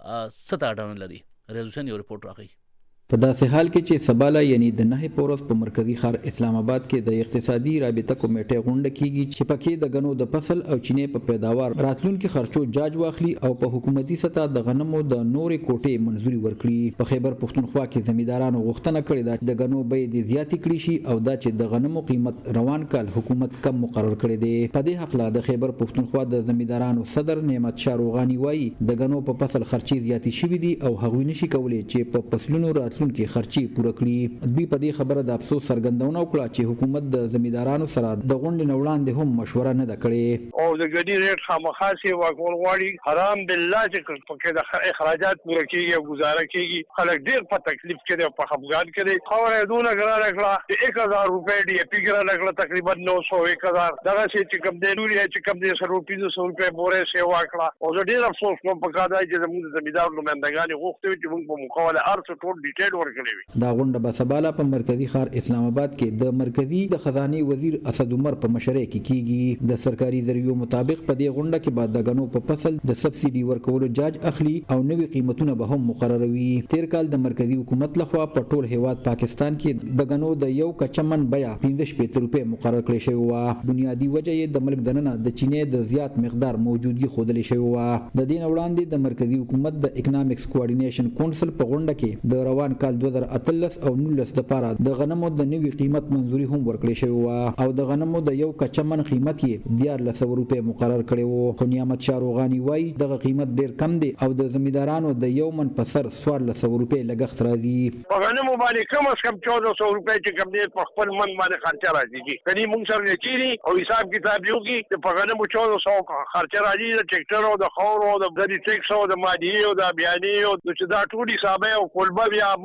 څه اډانه لري. ریاضوسن یو رپورټ راغی. په داسې حال کې چې سباله یعنی د نه پورس په مرکزی ښار اسلام آباد کې د اقتصادي رابطه کمیټه غونډه کیږي چې پکې د غنو د فصل او چینې په پیداوار راتلونکو خرچو جاج واخلي او په حکومتي سطح د غنمو د نورې کوټې منځوري ورکړي. په خیبر پښتونخوا کې زمیندارانو غوښتنه کړې ده د غنو بیې د زیاتې کړي شي او دا چې د غنمو قیمت روان کال حکومت کم مقرر کړی دی. په دې حق لا د خیبر پښتونخوا د زمیندارانو صدر نعمت شاه روغانی وایي د غنو په فصل خرچي زیاتې شوي دي او هغوی نشي کولای چې په فصلونو راتلونکو خرچي پوره کړي. دوی په دې خبره د افسوس څرګندونه وکړه چې حکومت د زمیندارانو سره د غونډې نه وړاندې هم مشوره نه ده کړې او د ګډي ریټ خامخا سي واکول غواړي حرام بالله چې پکې د اخراجات پوره کیږي او گزاره کیږي. خلک ډیر په تکلیف کې دي په خفګان کې دي. خبره دونه ګرانه کړه چې एक हज़ार روپے دی پیګره لګله تقریبا نو سو एक हज़ार دغه چې کوم دی نوري چې کوم دی سر روپې سو روپے بورې سیوا کړه او زه ډیر افسوس کوم په کاده چې زموږ زمیندار نمائندګان غوښتي چې موږ په مقابله ارڅ ټول ډیټیل ورکړي. دا غونډه به سباله په مرکزی ښار اسلام آباد کې د مرکزی د خزانه وزیر اسد عمر په مشرۍ کې کیږي. د سرکاري ذریعو مطابق په دې غونډه کې بعد د غنو په فصل د سبسيډي ورکولو جاج اخلي او نوې قیمتونه به هم مقرروي. تیر کال د مرکزی حکومت لخوا په ټول هیواد پاکستان کې د غنو د یو کچمن بیا پنځه شپږ روپے مقرر کړی شوی و. بنیادی وجه یې د ملک دننه د چینې د زیات مقدار موجودګي خوندل شوی و. د دین وړاندې د مرکزی حکومت د اکونومکس کوارډینیشن کونسل په غونډه کې د روان کال دوه هزار اتلس او نولس د لپاره د غنمو د نوي قیمت منځوري هم ورکړی شوی و او د غنمو د یو کچمن قیمت یې دیارلس سوه روپۍ مقرر کړی و. خو نعمت شاه روغانی وایي دغه قیمت ډیر کم دی او د زمیندارانو د یو من په سر څوارلس سوه روپۍ لګښت راځي. په غنمو باندې کم از کم چودہ سو روپۍ چې کوم دی په خپل من باندې خرچه راځي. کني موږ سره یقیني او حساب کتاب یو کې چې په غنمو چودہ سو خرچه راځي د ټریکټر او د خور او د غری ټیکس او د مادي او د بیانې او چې دا ټول حساب او کولبه بیا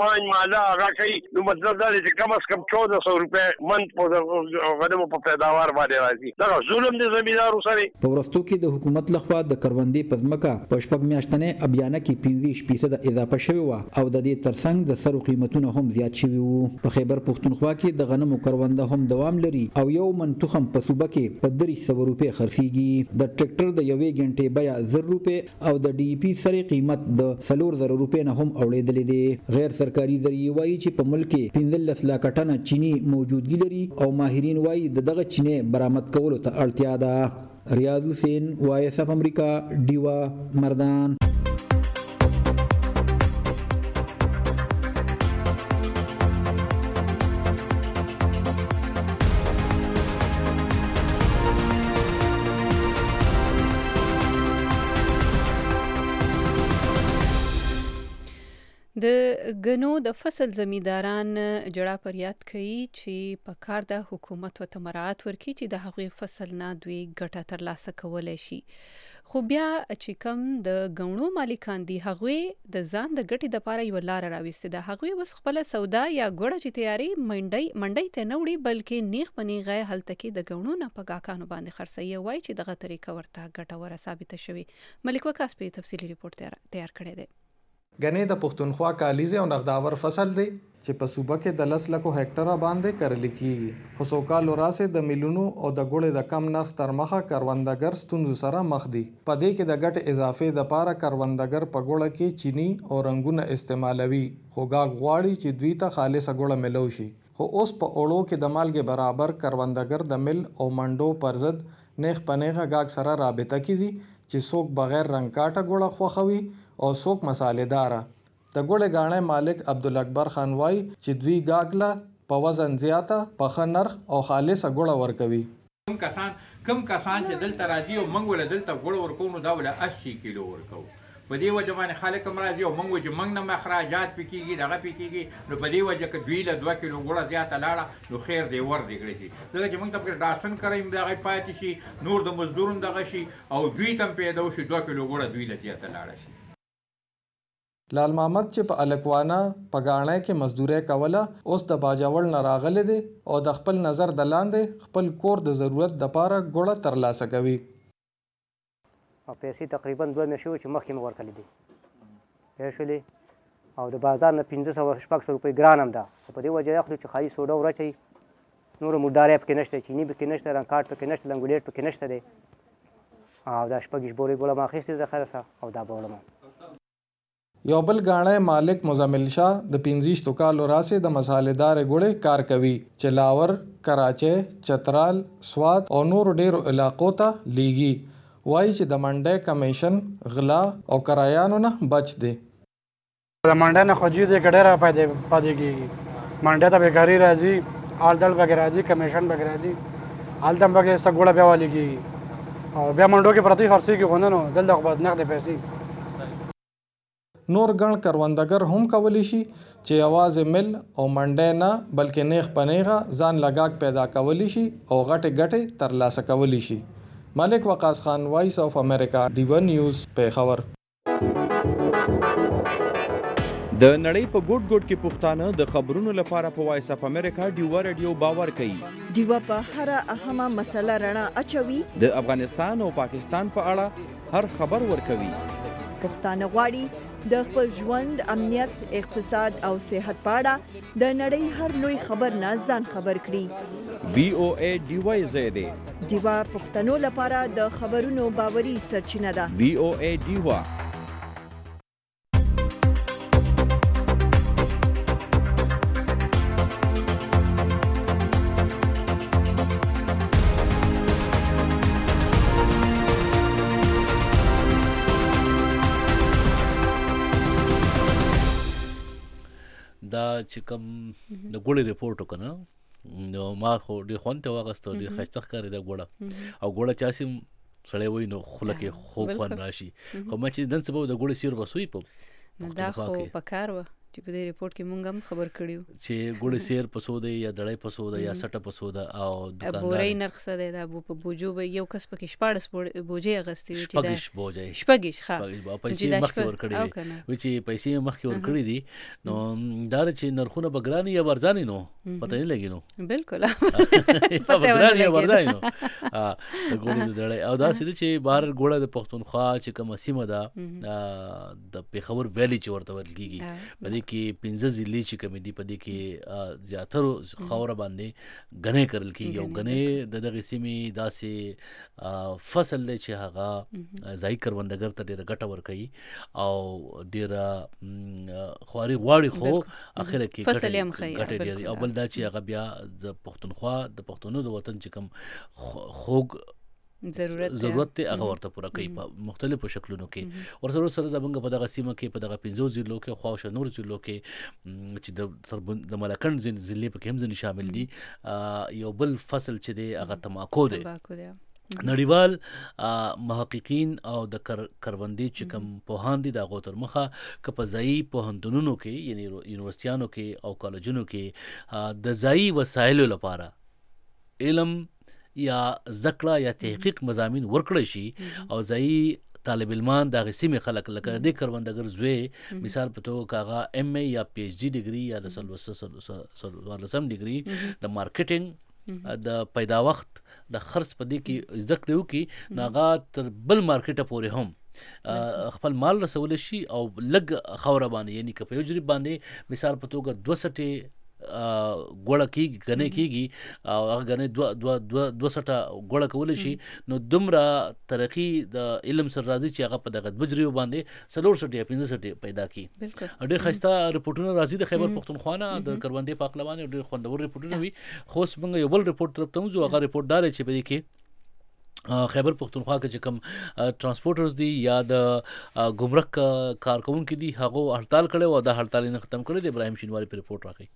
ماج ماده هغه کوي نو مطلب دا دی چې کم از کم چودہ سو روپۍ من په غنمو په پیداوار باندې راځي دا ظلم دی زمیندارو سره. په ورستو کې د حکومت لخوا د کروندې په ځمکه په شپږ میاشتنې ابیانه کې پنځه فیصد اضافه شوی و او د دې ترڅنګ د سرو قیمتونه هم زیات شوي وو. په خیبر پښتونخوا کې د غنمو کرونده هم دوام لري او یو من تخم په صوبه کې په درې سوه روپۍ خرڅیږي. د ټریکټر د یوې غنټې بیه زر روپۍ او د ډي پی سره قیمت د څلور زره روپۍ نه هم اوړېدلې دي. غیر سرکاري ذریعې وایي چې په ملک کې پنځلس لکه ټنه چینی موجودګي لري او ماهرین وایي د دغه چینی برآمد کولو ته اړتیا ده. ریاض حسین وایس اف امریکا ډیوا مردان. د غنو د فصل زمینداران جړه پریاد کوي چې په کار د حکومت و تمرات ورکي چې د هغوی فصل نه دوی ګټه ترلاسه کولای شي. خو بیا چې کم د غنو مالکان دي هغوی د ځان د ګټې لپاره یو لار راويسته ده. هغوی وس خپل سودا یا ګوړه چې تیاری منډي منډي ته نه وړي بلکې نیغ پنیغه هلته کې د غنو نه په گاکانو باندې خرڅي وای چې دغه طریقه ورته ګټه ور ثابت شوی. ملک وکاس په تفصیلی ریپورت تیار کړی دی. غنې د پښتونخوا کالیزه او نغداور فصل دی چې په صوبه کې د لس لکو هکټره باندې کرل کیږي. خو سوکال وراسه د میلونو او د ګوړې د کم نرخ تر مخه کروندګر ستونزو سره مخ دي. په دې کې د ګټ اضافه د پاره کروندګر په ګوړه کې چینی او رنگونه استعمالوي خو غاغ غواړي چې دوی ته خالصه ګوړه ملو شي. خو اوس په اورو کې د مالګې برابر کروندګر د مل او منډو پرزد نیغ پنیغه غاغ سره رابطه کیږي چې څوک بغیر رنگ کاټه ګوړه خوخوي او څوک مصالحدار. د ګوړې غاڼې مالک عبدالاکبر خان وای چې دوی گاګلا په وزن زیاته په خنرخ او خالصه ګوړه ورکوي. کوم کسان کوم کسان چې دلته راځي او موږ ول دلته ګوړه ورکو نو دا ول اسی کیلو ورکو. په دې وجه باندې خلک هم راځي او موږ چې موږ نه مخراجات پکېږي دغه پکېږي نو په دې وجه کې دوی له دوه کیلو ګوړه زیاته لاړه نو خیر دی ور دی کړی شي. دغه چې موږ ته ډاسن کرایم دغه پاتې شي نور د مزدورون دغه شي او دوی تم پیدا شي دوه کیلو ګوړه دوی له زیاته لاړه شي. لال محمد چې په الکوانا په غاڼه کې مزدوري کوله اوس د باجوړ نه راغلی دی او د خپل نظر د لاندې خپل کور د ضرورت د پاره ګوړه ترلاسه کوي. او پیسې تقریبا دوه میاشتې چې مخکې مې ورکړې دي پوه شولې او د بازار نه پنځه سوه شپږ سوه روپۍ ګران هم ده. په دې وجه اخلو چې خالي سوډا ورچوي نور مردارۍ پکې نشته چینی پکې نشته رنګ کاټ پکې نشته لنګولیټ پکې نشته دی او دا شپږ بورې ګوړه ما اخیستې ده خلاصه او دا به وړم. یو بل غاڼه مالک مزمل شاه د پنځه کالو راسه د مصالحدار ګوړې کار کوي چې لاور کراچي چترال سوات او نور ډیرو علاقو ته لیږي. وایي چې د منډه کمیشن غلا او کرایانو نه بچ دی. د منډه نه خوځي د ګډره پاتې پاتې کیږي منډه ته بیکاری راځي آل دل وغیرہ راځي کمیشن وغیرہ راځي آل دم وغیرہ سګوړه بیا والی کیږي او بیا منډو کې پرتی خرڅي کې غوننو دلته بعد نقد پیسې. نور ګڼ کروندګر هم کولی شي چې یوازې مل او منډه نه بلکې نیغ پنیغه ځان لګاک پیدا کولی شي او غټه غټه ترلاسه کولی شي. ملک وقاص خان وایس اف امریکا ډیوا نیوز پیښور. د نړۍ په ګوټ ګوټ کې پښتانه د خبرونو لپاره په وایس اف امریکا ډیوا رادیو باور کوي. ډیوا په هر اهمه مسله رڼا اچوي. د افغانستان او پاکستان په اړه هر خبر ورکوي. پښتانه غواړي د خپل ژوند امنیت اقتصاد او صحت په اړه د نړۍ هر لوی خبر نه ځان خبر کړي. وی او ای ډیوا زیاده ډیوا پښتنو لپاره د خبرونو باوري سرچینه ده. وی او ای ډیوا. دا چې کوم د ګوړې ریپورت وکړه نو ما خو ډېر خوند ته واغسته ډېر ښایسته ښکاري دا ګوړه او ګوړه چې هسې سړی وایي نو خوله کې خوب خوند راشي. خو ما چې نن سبا د ګوړې سیر به سوی په دا خو پکار وه چې په دې ریپورت کې مونږ هم خبر کړیو چې ګوړې سیر په څو دی یا دړۍ په څو ده یا سټه په څو ده او دکاندار بورې نرخ څه دی دا په بوجو به یو کس پکې شپاړس بوجې اغستې وي چې دا شپږ بوجې شپږ ښه پیسې مخکې ورکړې وي چې پیسې مخکې ورکړې دي نو دا چې نرخونه به ګرانې یا ورځانې نو پته نه لګي نو بالکل پته ورځانې یا ورځانې نو د ګوړې د دړۍ او دا سړي چې بهر ګوړه د پښتونخوا چې کومه سیمه ده د پیښور ویلي چې ورته ویل کېږي په دې کې پنځه ضلعې چې کومې دي په دې کې زیاترو خاوره باندې غنې کرل کېږي او غنې د دغه سیمې داسې فصل دی چې هغه ځای کروندګر ته ډېره ګټه ورکوي او ډېره خواري غواړي خو اخره کې ګټه ډېرې او بل دا چې هغه بیا د پښتونخوا د پښتنو د وطن چې کوم خوږ ضرورت ضرورت ته هغه ورته پوره کوي په مختلفو شکلونو کې ورسره سره زمونږ په دغه سیمه کې په دغه پنځو ضلعو کې خواوشه نور ضلعو کې چې د د ملکند ضلع په کې هم ځینې شامل دي یو بل فصل چې دی هغه تماکو دی نړیوال محققین او د کروندې چې کوم پوهان دي د هغو تر مخه که په ځایي پوهنتونونو کې یعنی یونیورسټیانو کې او کالجونو کې د ځایي وسایلو لپاره علم یا ذکر یا تحقیق مضامین ورکړی شي او ځایي طالب علمان د غسیمې خلک لکه د کروندګر زوی مثال په توګه کاغه ایم ای یا پی ایچ ډی ډیګري یا د څلورلسم ډیګري د مارکیټینګ د پیدا وخت د خرڅ په دې کې زده کړو کې ناغه تر بل مارکیټه پورې هم خپل مال رسول شي او لګ خوره باندې یعنی که په یو جریب باندې مثال په توګه دوه سټې ګوړه کېږي غنې کېږي او هغه غنې دوه دوه دوه دوه سټه ګوړه کولی شي نو دومره ترقي د علم سره راځي چې هغه په دغه بجریو باندې څلور سټې یا پنځه سټې پیدا کړي ډېر ښایسته رپورټونه راځي د خیبر پښتونخوا نه د کروندې په هکله باندې ډېر خوندور رپورټونه وي خو اوس موږ یو بل رپورټ طرف ته وځو هغه رپورټ دا دی چې په دې کې خیبر پښتونخوا کې چې کوم ټرانسپورټرز دي یا د ګمرک کارکونکي دي هغه هړتال کړي او د هړتال نه ختم کړي د ابراهیم شینواری په رپورټ راغی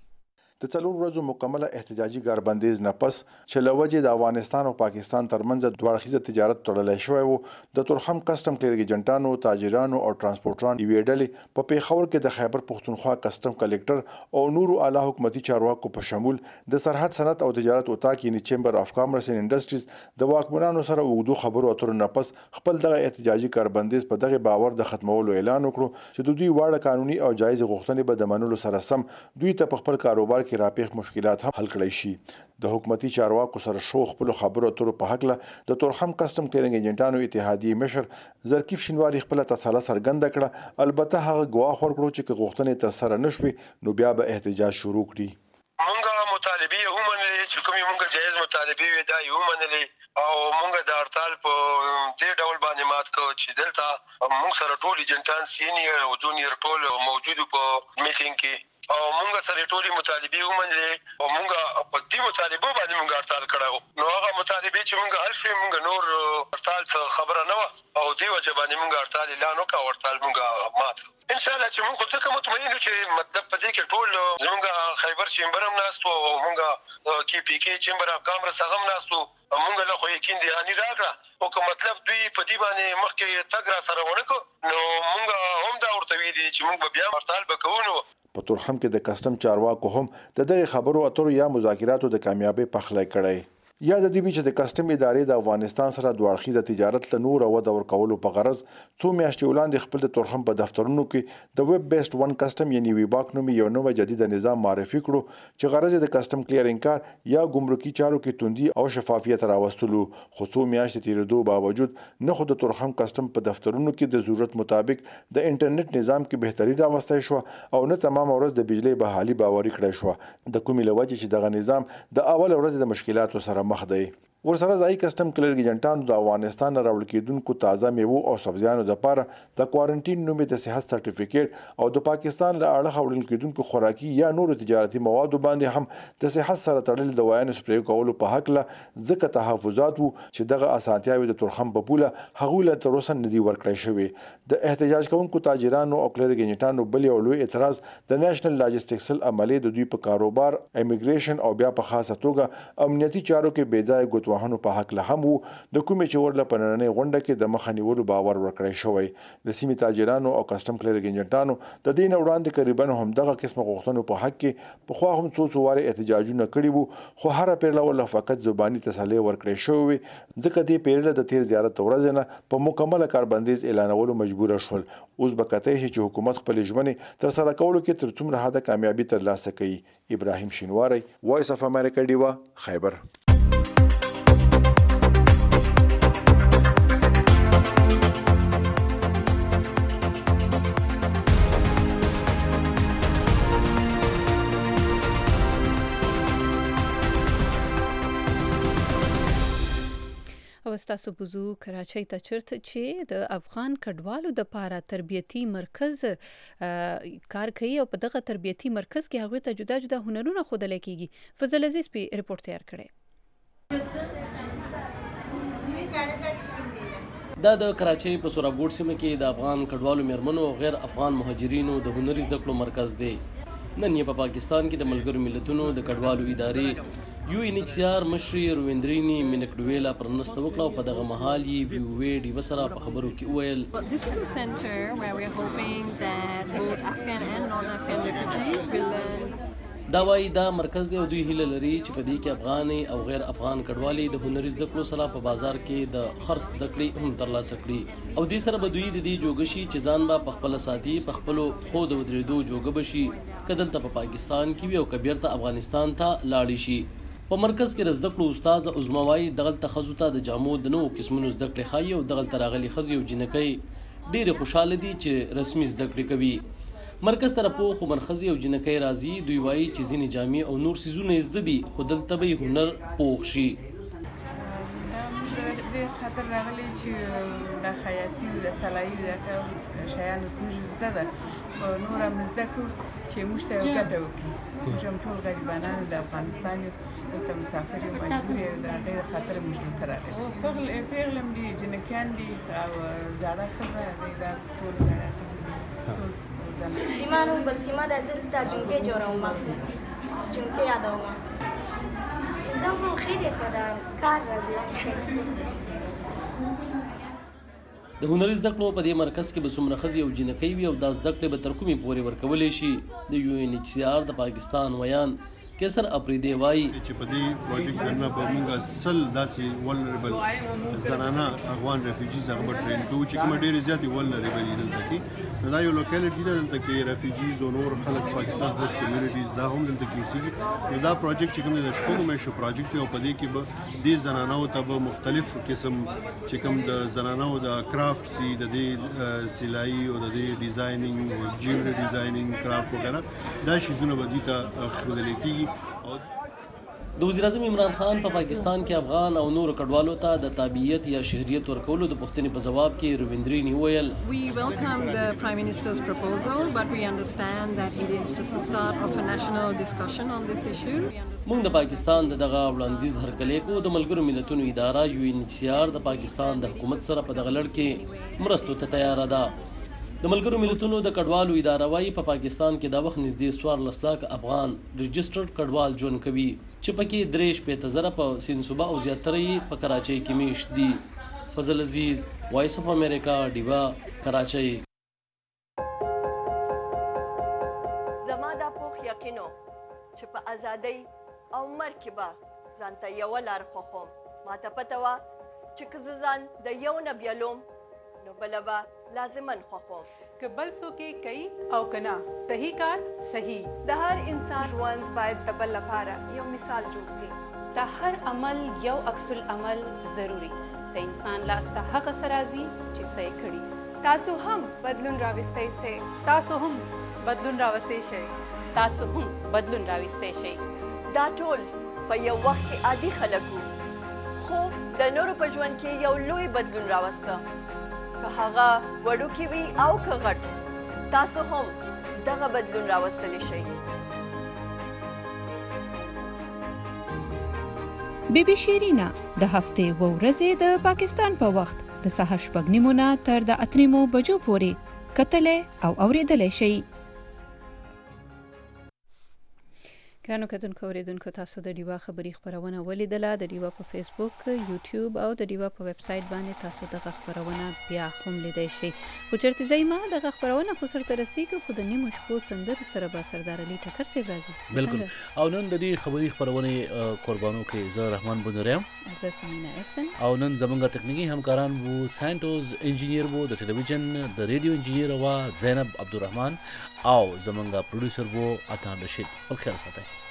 د څلور ورځو مکمله احتجاجي کاربندیز نه پس چې لوجه د افغانستان او پاکستان ترمنځ دوه اړخیزه تجارت تړلی شوی وو د تورخم کسٹم کلیر ایجنټانو تاجرانو او ترانسپورټران یوې ډلې په پیښور کې د خیبر پښتونخوا کسٹم کلیکټر او نورو اعلی حکومتي چارواکو په شمول د سرحد صنعت او تجارت اتاق یعنی چیمبر اف کامرس اینڈ انډستریز د واکمنانو سره اوږدو خبرو اترو نه پس خپل دغه احتجاجي کاربندیز په دغه باور د ختمولو اعلان وکړو چې د دوی واړه قانوني او جایز غوښتنې به د منلو سره سم دوی ته په خپل کاروبار کې راپېښ مشکلات هم حل کړی شي د حکومتي چارواکو سره شو خپل خبرو اترو په حق له د تورخم کسٹم کلینګ ایجنټانو اتحادیې مشر زرکیف شینواری خپل تساله څرګنده کړه البته هغه ګواښ ورکړو چې غوښتنې تر سره نشوي نو بیا به احتجاج شروع کړي مونږه مطالبه هم منلې چې کومې مونږه جایز مطالبه وي دا یو منلې او مونږه د هړتال په دې ډول باندې مات کو چې دلته مونږ سره ټول ایجنټان سینیئر او جونیئر ټول موجود په میټینګ کې او مونږ سره ټولي مطالبه ومنلې او مونږ په دې مطالبه باندې مونږ هړتال کړو نو هغه مطالبه چې مونږ حل شوې مونږ نور هړتال څه خبره نه و او دې وجه باندې مونږ هړتال اعلان وکړ هړتال مونږ مات ان شاء الله چې مونږ څه مطمئن یو چې مطلب په دې کې ټول زمونږ خیبر چیمبر هم ناستو او مونږ کې پی کې چیمبر اف کامرس هم ناستو مونږ له خو یقین دی هاني راکړه او که مطلب دوی په دې باندې مخکې تګ را سره ونکړو نو مونږ هم دا ورته ویلي چې مونږ بیا هړتال وکړو په تورخم کې د کسٹم چارواکو هم د دغه خبرو اترو یا مذاکراتو د کامیابی پخلی کړی یا د دې چې د کسٹم ادارې د افغانستان سره دوه اړخیزه تجارت له نور او د ورکولو په غرض څو میاشتې وړاندې خپل د تورخم په دفترونو کې د ویب بیسډ ون کسٹم یعنی ویباک نومي یو نوی جدید نظام معرفي کړو چې غرض د کسٹم کلیرینګ کار یا ګمرکي چارو کې توندي او شفافیت راوستلو خو څو میاشتې تیریدو باوجود نه خو د تورخم کسٹم په دفترونو کې د ضرورت مطابق د انټرنیټ نظام کې بهتري راوستای شو او نه تمام ورځ د بجلی بحالي باوري کړی شو د کومې لوجه چې دغه نظام د اول ورځ د مشکلاتو سره مخ دی ورسره ځای کسٹم کلیر ایجنټانو د افغانستان راوړل کېدونکو تازه میوو او سبزیانو لپاره د کوارنټین نومې د صحت سرټیفیکیټ او د پاکستان له اړه وړل کېدونکو خوراکي یا نورو تجارتي موادو باندې هم د صحت سره تړل دوايانو سپری کولو په حق له ځکه تحفظات وو چې دغه اسانتیاوي د تورخم په پوله هغه له تر اوسه ندي ورکړی شوی د احتجاج کوونکو تاجرانو او کلیر ایجنټانو بل یو لوی اعتراض د نېشنل لاجستیکسل عملې د دوی په کاروبار امیګریشن او بیا په خاصه توګه امنیتي چارو کې بې ځای ګوتو ګواهانو په حق له هم وو د کومې چې ورله په نننۍ غونډه کې د مخه نیولو باور ورکړی شوی. د سیمې تاجرانو او کسټم کلیر ایجنټانو د دې نه وړاندې قریبا همدغه قسمه غوښتنو په حق کې پخوا هم څو څو وارې احتجاجونه کړي وو، خو هره پیرله ورله فقط زباني تسلۍ ورکړی شوی وي، ځکه دې پیرله د تیر زیارت ورځې نه په مکمله کاربندیز اعلانولو مجبوره شول. اوس به کتای شي چې حکومت خپلې ژمنې ترسره کولو کې تر څومره حده کامیابي ترلاسه کوي. ابراهیم شینواری، وایس اف امریکا، ډیوا، خیبر. ستاسو بوزو کراچۍ ته چرته چې د افغان کډوالو د پاره تربیتی مرکز کار کوي او په دغه تربیتی مرکز کې هغوی ته جدا جدا هنرونه ښودل کیږي. فضل عزیز په ریپورت تیار کړی. دا د کراچۍ په سورابوډ سیمه کې د افغان کډوالو میرمنو او غیر افغان مهاجرینو د هنري زده کړو مرکز دی. نن یې په پاکستان کې د ملګرو ملتونو د کډوالو ادارې یو ان ایچ سی آر مشري رویندرینی مینکډویلا پر مرسته وکړه او په دغه مهال یې وی وی ډیوه سره په خبرو کې وویل This is a center where we are hoping that both Afghan and non-Afghan refugees will learn. دا وایي دا مرکز دی او دوی هیله لري چې په دې کې افغاني او غیر افغان کډوالي د هنري زده کړو سره په بازار کې د خرڅ زده کړې هم ترلاسه کړي او دې سره به دوی د دې جوګه شي چې ځان به په خپله ساتي، په خپلو پښو د ودرېدو جوګه به شي، که دلته په پاکستان کې وي او که بیرته افغانستان ته لاړې شي. په مرکز کې د زده کړو استاد عظما وایي دغلته ښځو ته د جامو د نوو قسمونو زده کړې ښایي او دغلته راغلي ښځې او جینکۍ ډېرې خوشحاله دي چې رسمي زده کړې کوي. مرکز ته راپوخ عمر ښځې او جینکۍ راځي. دوی وایي چې ځینې جامې او نور څیزونه یې زده دي خو دلته به یې هنر پوخ شي. ډېر خاطر راغلی چې د خیاطي او د سلایي دا ټول شیان زموږ زده ده، خو نور هم زده کړو چې موږ ته یو ګټه وکړي. موږ هم ټول غریبانان د افغانستان یو، دلته مسافر یو، مجبور یو، د هغې د خاطره موږ دلته راغلي. پیغلې هم دي، جنکیان دي او زاړه ښځه، هغوی دا ټول زاړه ښځې دي، ټول ایمان هم بلسیمه ده، زه دلته جونګې جوړوم، جونګې یادوم. زه هم خیلی خودم کار راځي. د هنري زده کړو په دې مرکز کې به څومره ښځې او جینکۍ وي او دا زده کړې به تر کومې پورې ورکولی شي. د یو ان ایچ سی آر د پاکستان ویان کیسر اپریدی وایي چې په دې پروجیکټ باندې به موږ سل داسې ولنریبل زنانه افغان ریفیوجیز هغه به ټرین کوو چې کومه ډېرې زیاتې ولنریبل دي دلته کې. نو دا یو لوکیلټي ده، دلته کې ریفیوجیز او نور خلک پاکستان هوست کمیونټیز دا هم دلته کې اوسېږي. نو دا پروجیکټ چې کوم دی د شپږو میاشتو پروجیکټ دی او په دې کې به دې زنانو ته به مختلف قسم چې کوم د زنانو د کرافټ سي، د دې سلایي او د دې ډیزاینینګ او جیولري ډیزاینینګ کرافټ وغیره دا شیزونه به دې ته ښودل کېږي. د وزیر اعظم عمران خان په پاکستان کې افغان او نور کډوالو ته د تابعیت یا شهریت ورکولو د پوښتنې په جواب کې رویندرینی وویل We welcome the Prime Minister's proposal, but we understand that it is just the start of a national discussion on this issue. موږ د پاکستان د دغه وړاندیز هرکلی کوو. د ملګرو ملتونو اداره یو ان ایچ سی آر د پاکستان د حکومت سره په دغه لړ کې مرستو ته تیاره ده. د ملګرو ملتونو د کډوالو اداره وایي په پاکستان کې دا وخت نږدې څوارلس لاکه افغان رجسټرډ کډوال ژوند کوي چې پکې درې شپېته زره په سیند صوبه او زیاتره یې په کراچۍ کې میشت دي. فضل عزیز، وایس اف امریکا، ډیوا، کراچۍ. زما دا پوخ یقینو چې په ازادۍ او مرګ کې به ځان ته یوه لار خوښوم. ما ته پته وه چې که زه ځان د یو نه بیلوم نو بله به لازماً خوښوم. که بل څوک یې کوي او که نه، صحیح کار صحیح. د هر انسان ژوند باید د بل لپاره یو مثال جوړ شي. د هر عمل یو عکس العمل ضروري. د انسان لاس ته هغه څه راځي چې څه یې کړي. تاسو هم بدلون راوستی شئ. تاسو هم بدلون راوستی شئ. تاسو هم بدلون راوستی شئ. دا ټول په یو وخت کې عادي خلک وو، خو د نورو په ژوند کې یو لوی بدلون راوسته. که هغه وړوکی وي او که غټ، تاسو هم دغه بدلون راوستلی شئ. بی بی شیرینا د هفتې و ورځې د پاکستان په وخت د سهار شپږ نیمو نه تر د اته نیمو بجو پورې کتلی او اورېدلی شئ. ګرانو کتونکو اوریدونکو تاسو د ډیوا خبري خبرونه ولیدله. د ډیوا په فیسبوک، یوټیوب او د ډیوا په ویب سټ باندې تاسو دغه خبرونه بیا هم لیدای شئ. خو چېرته ځای ما دغه خبرونه خو سره رسیږي خو د نیمو شپو سندرو سره به سردار علي ټکر صاحب راځي. بالکل. او نن د دې خبري خبرونه قربانو کې زه رحمان بندریم زه سمینا احسن او نن زمونږ تکنیکی همکاران وو سانټوز انجینیر وو، د ټلویزیون د ریډیو انجینیر وو زینب عبدالرحمن او زمونږ پروډوسر وو عطا رشید. په خیر ساتئ.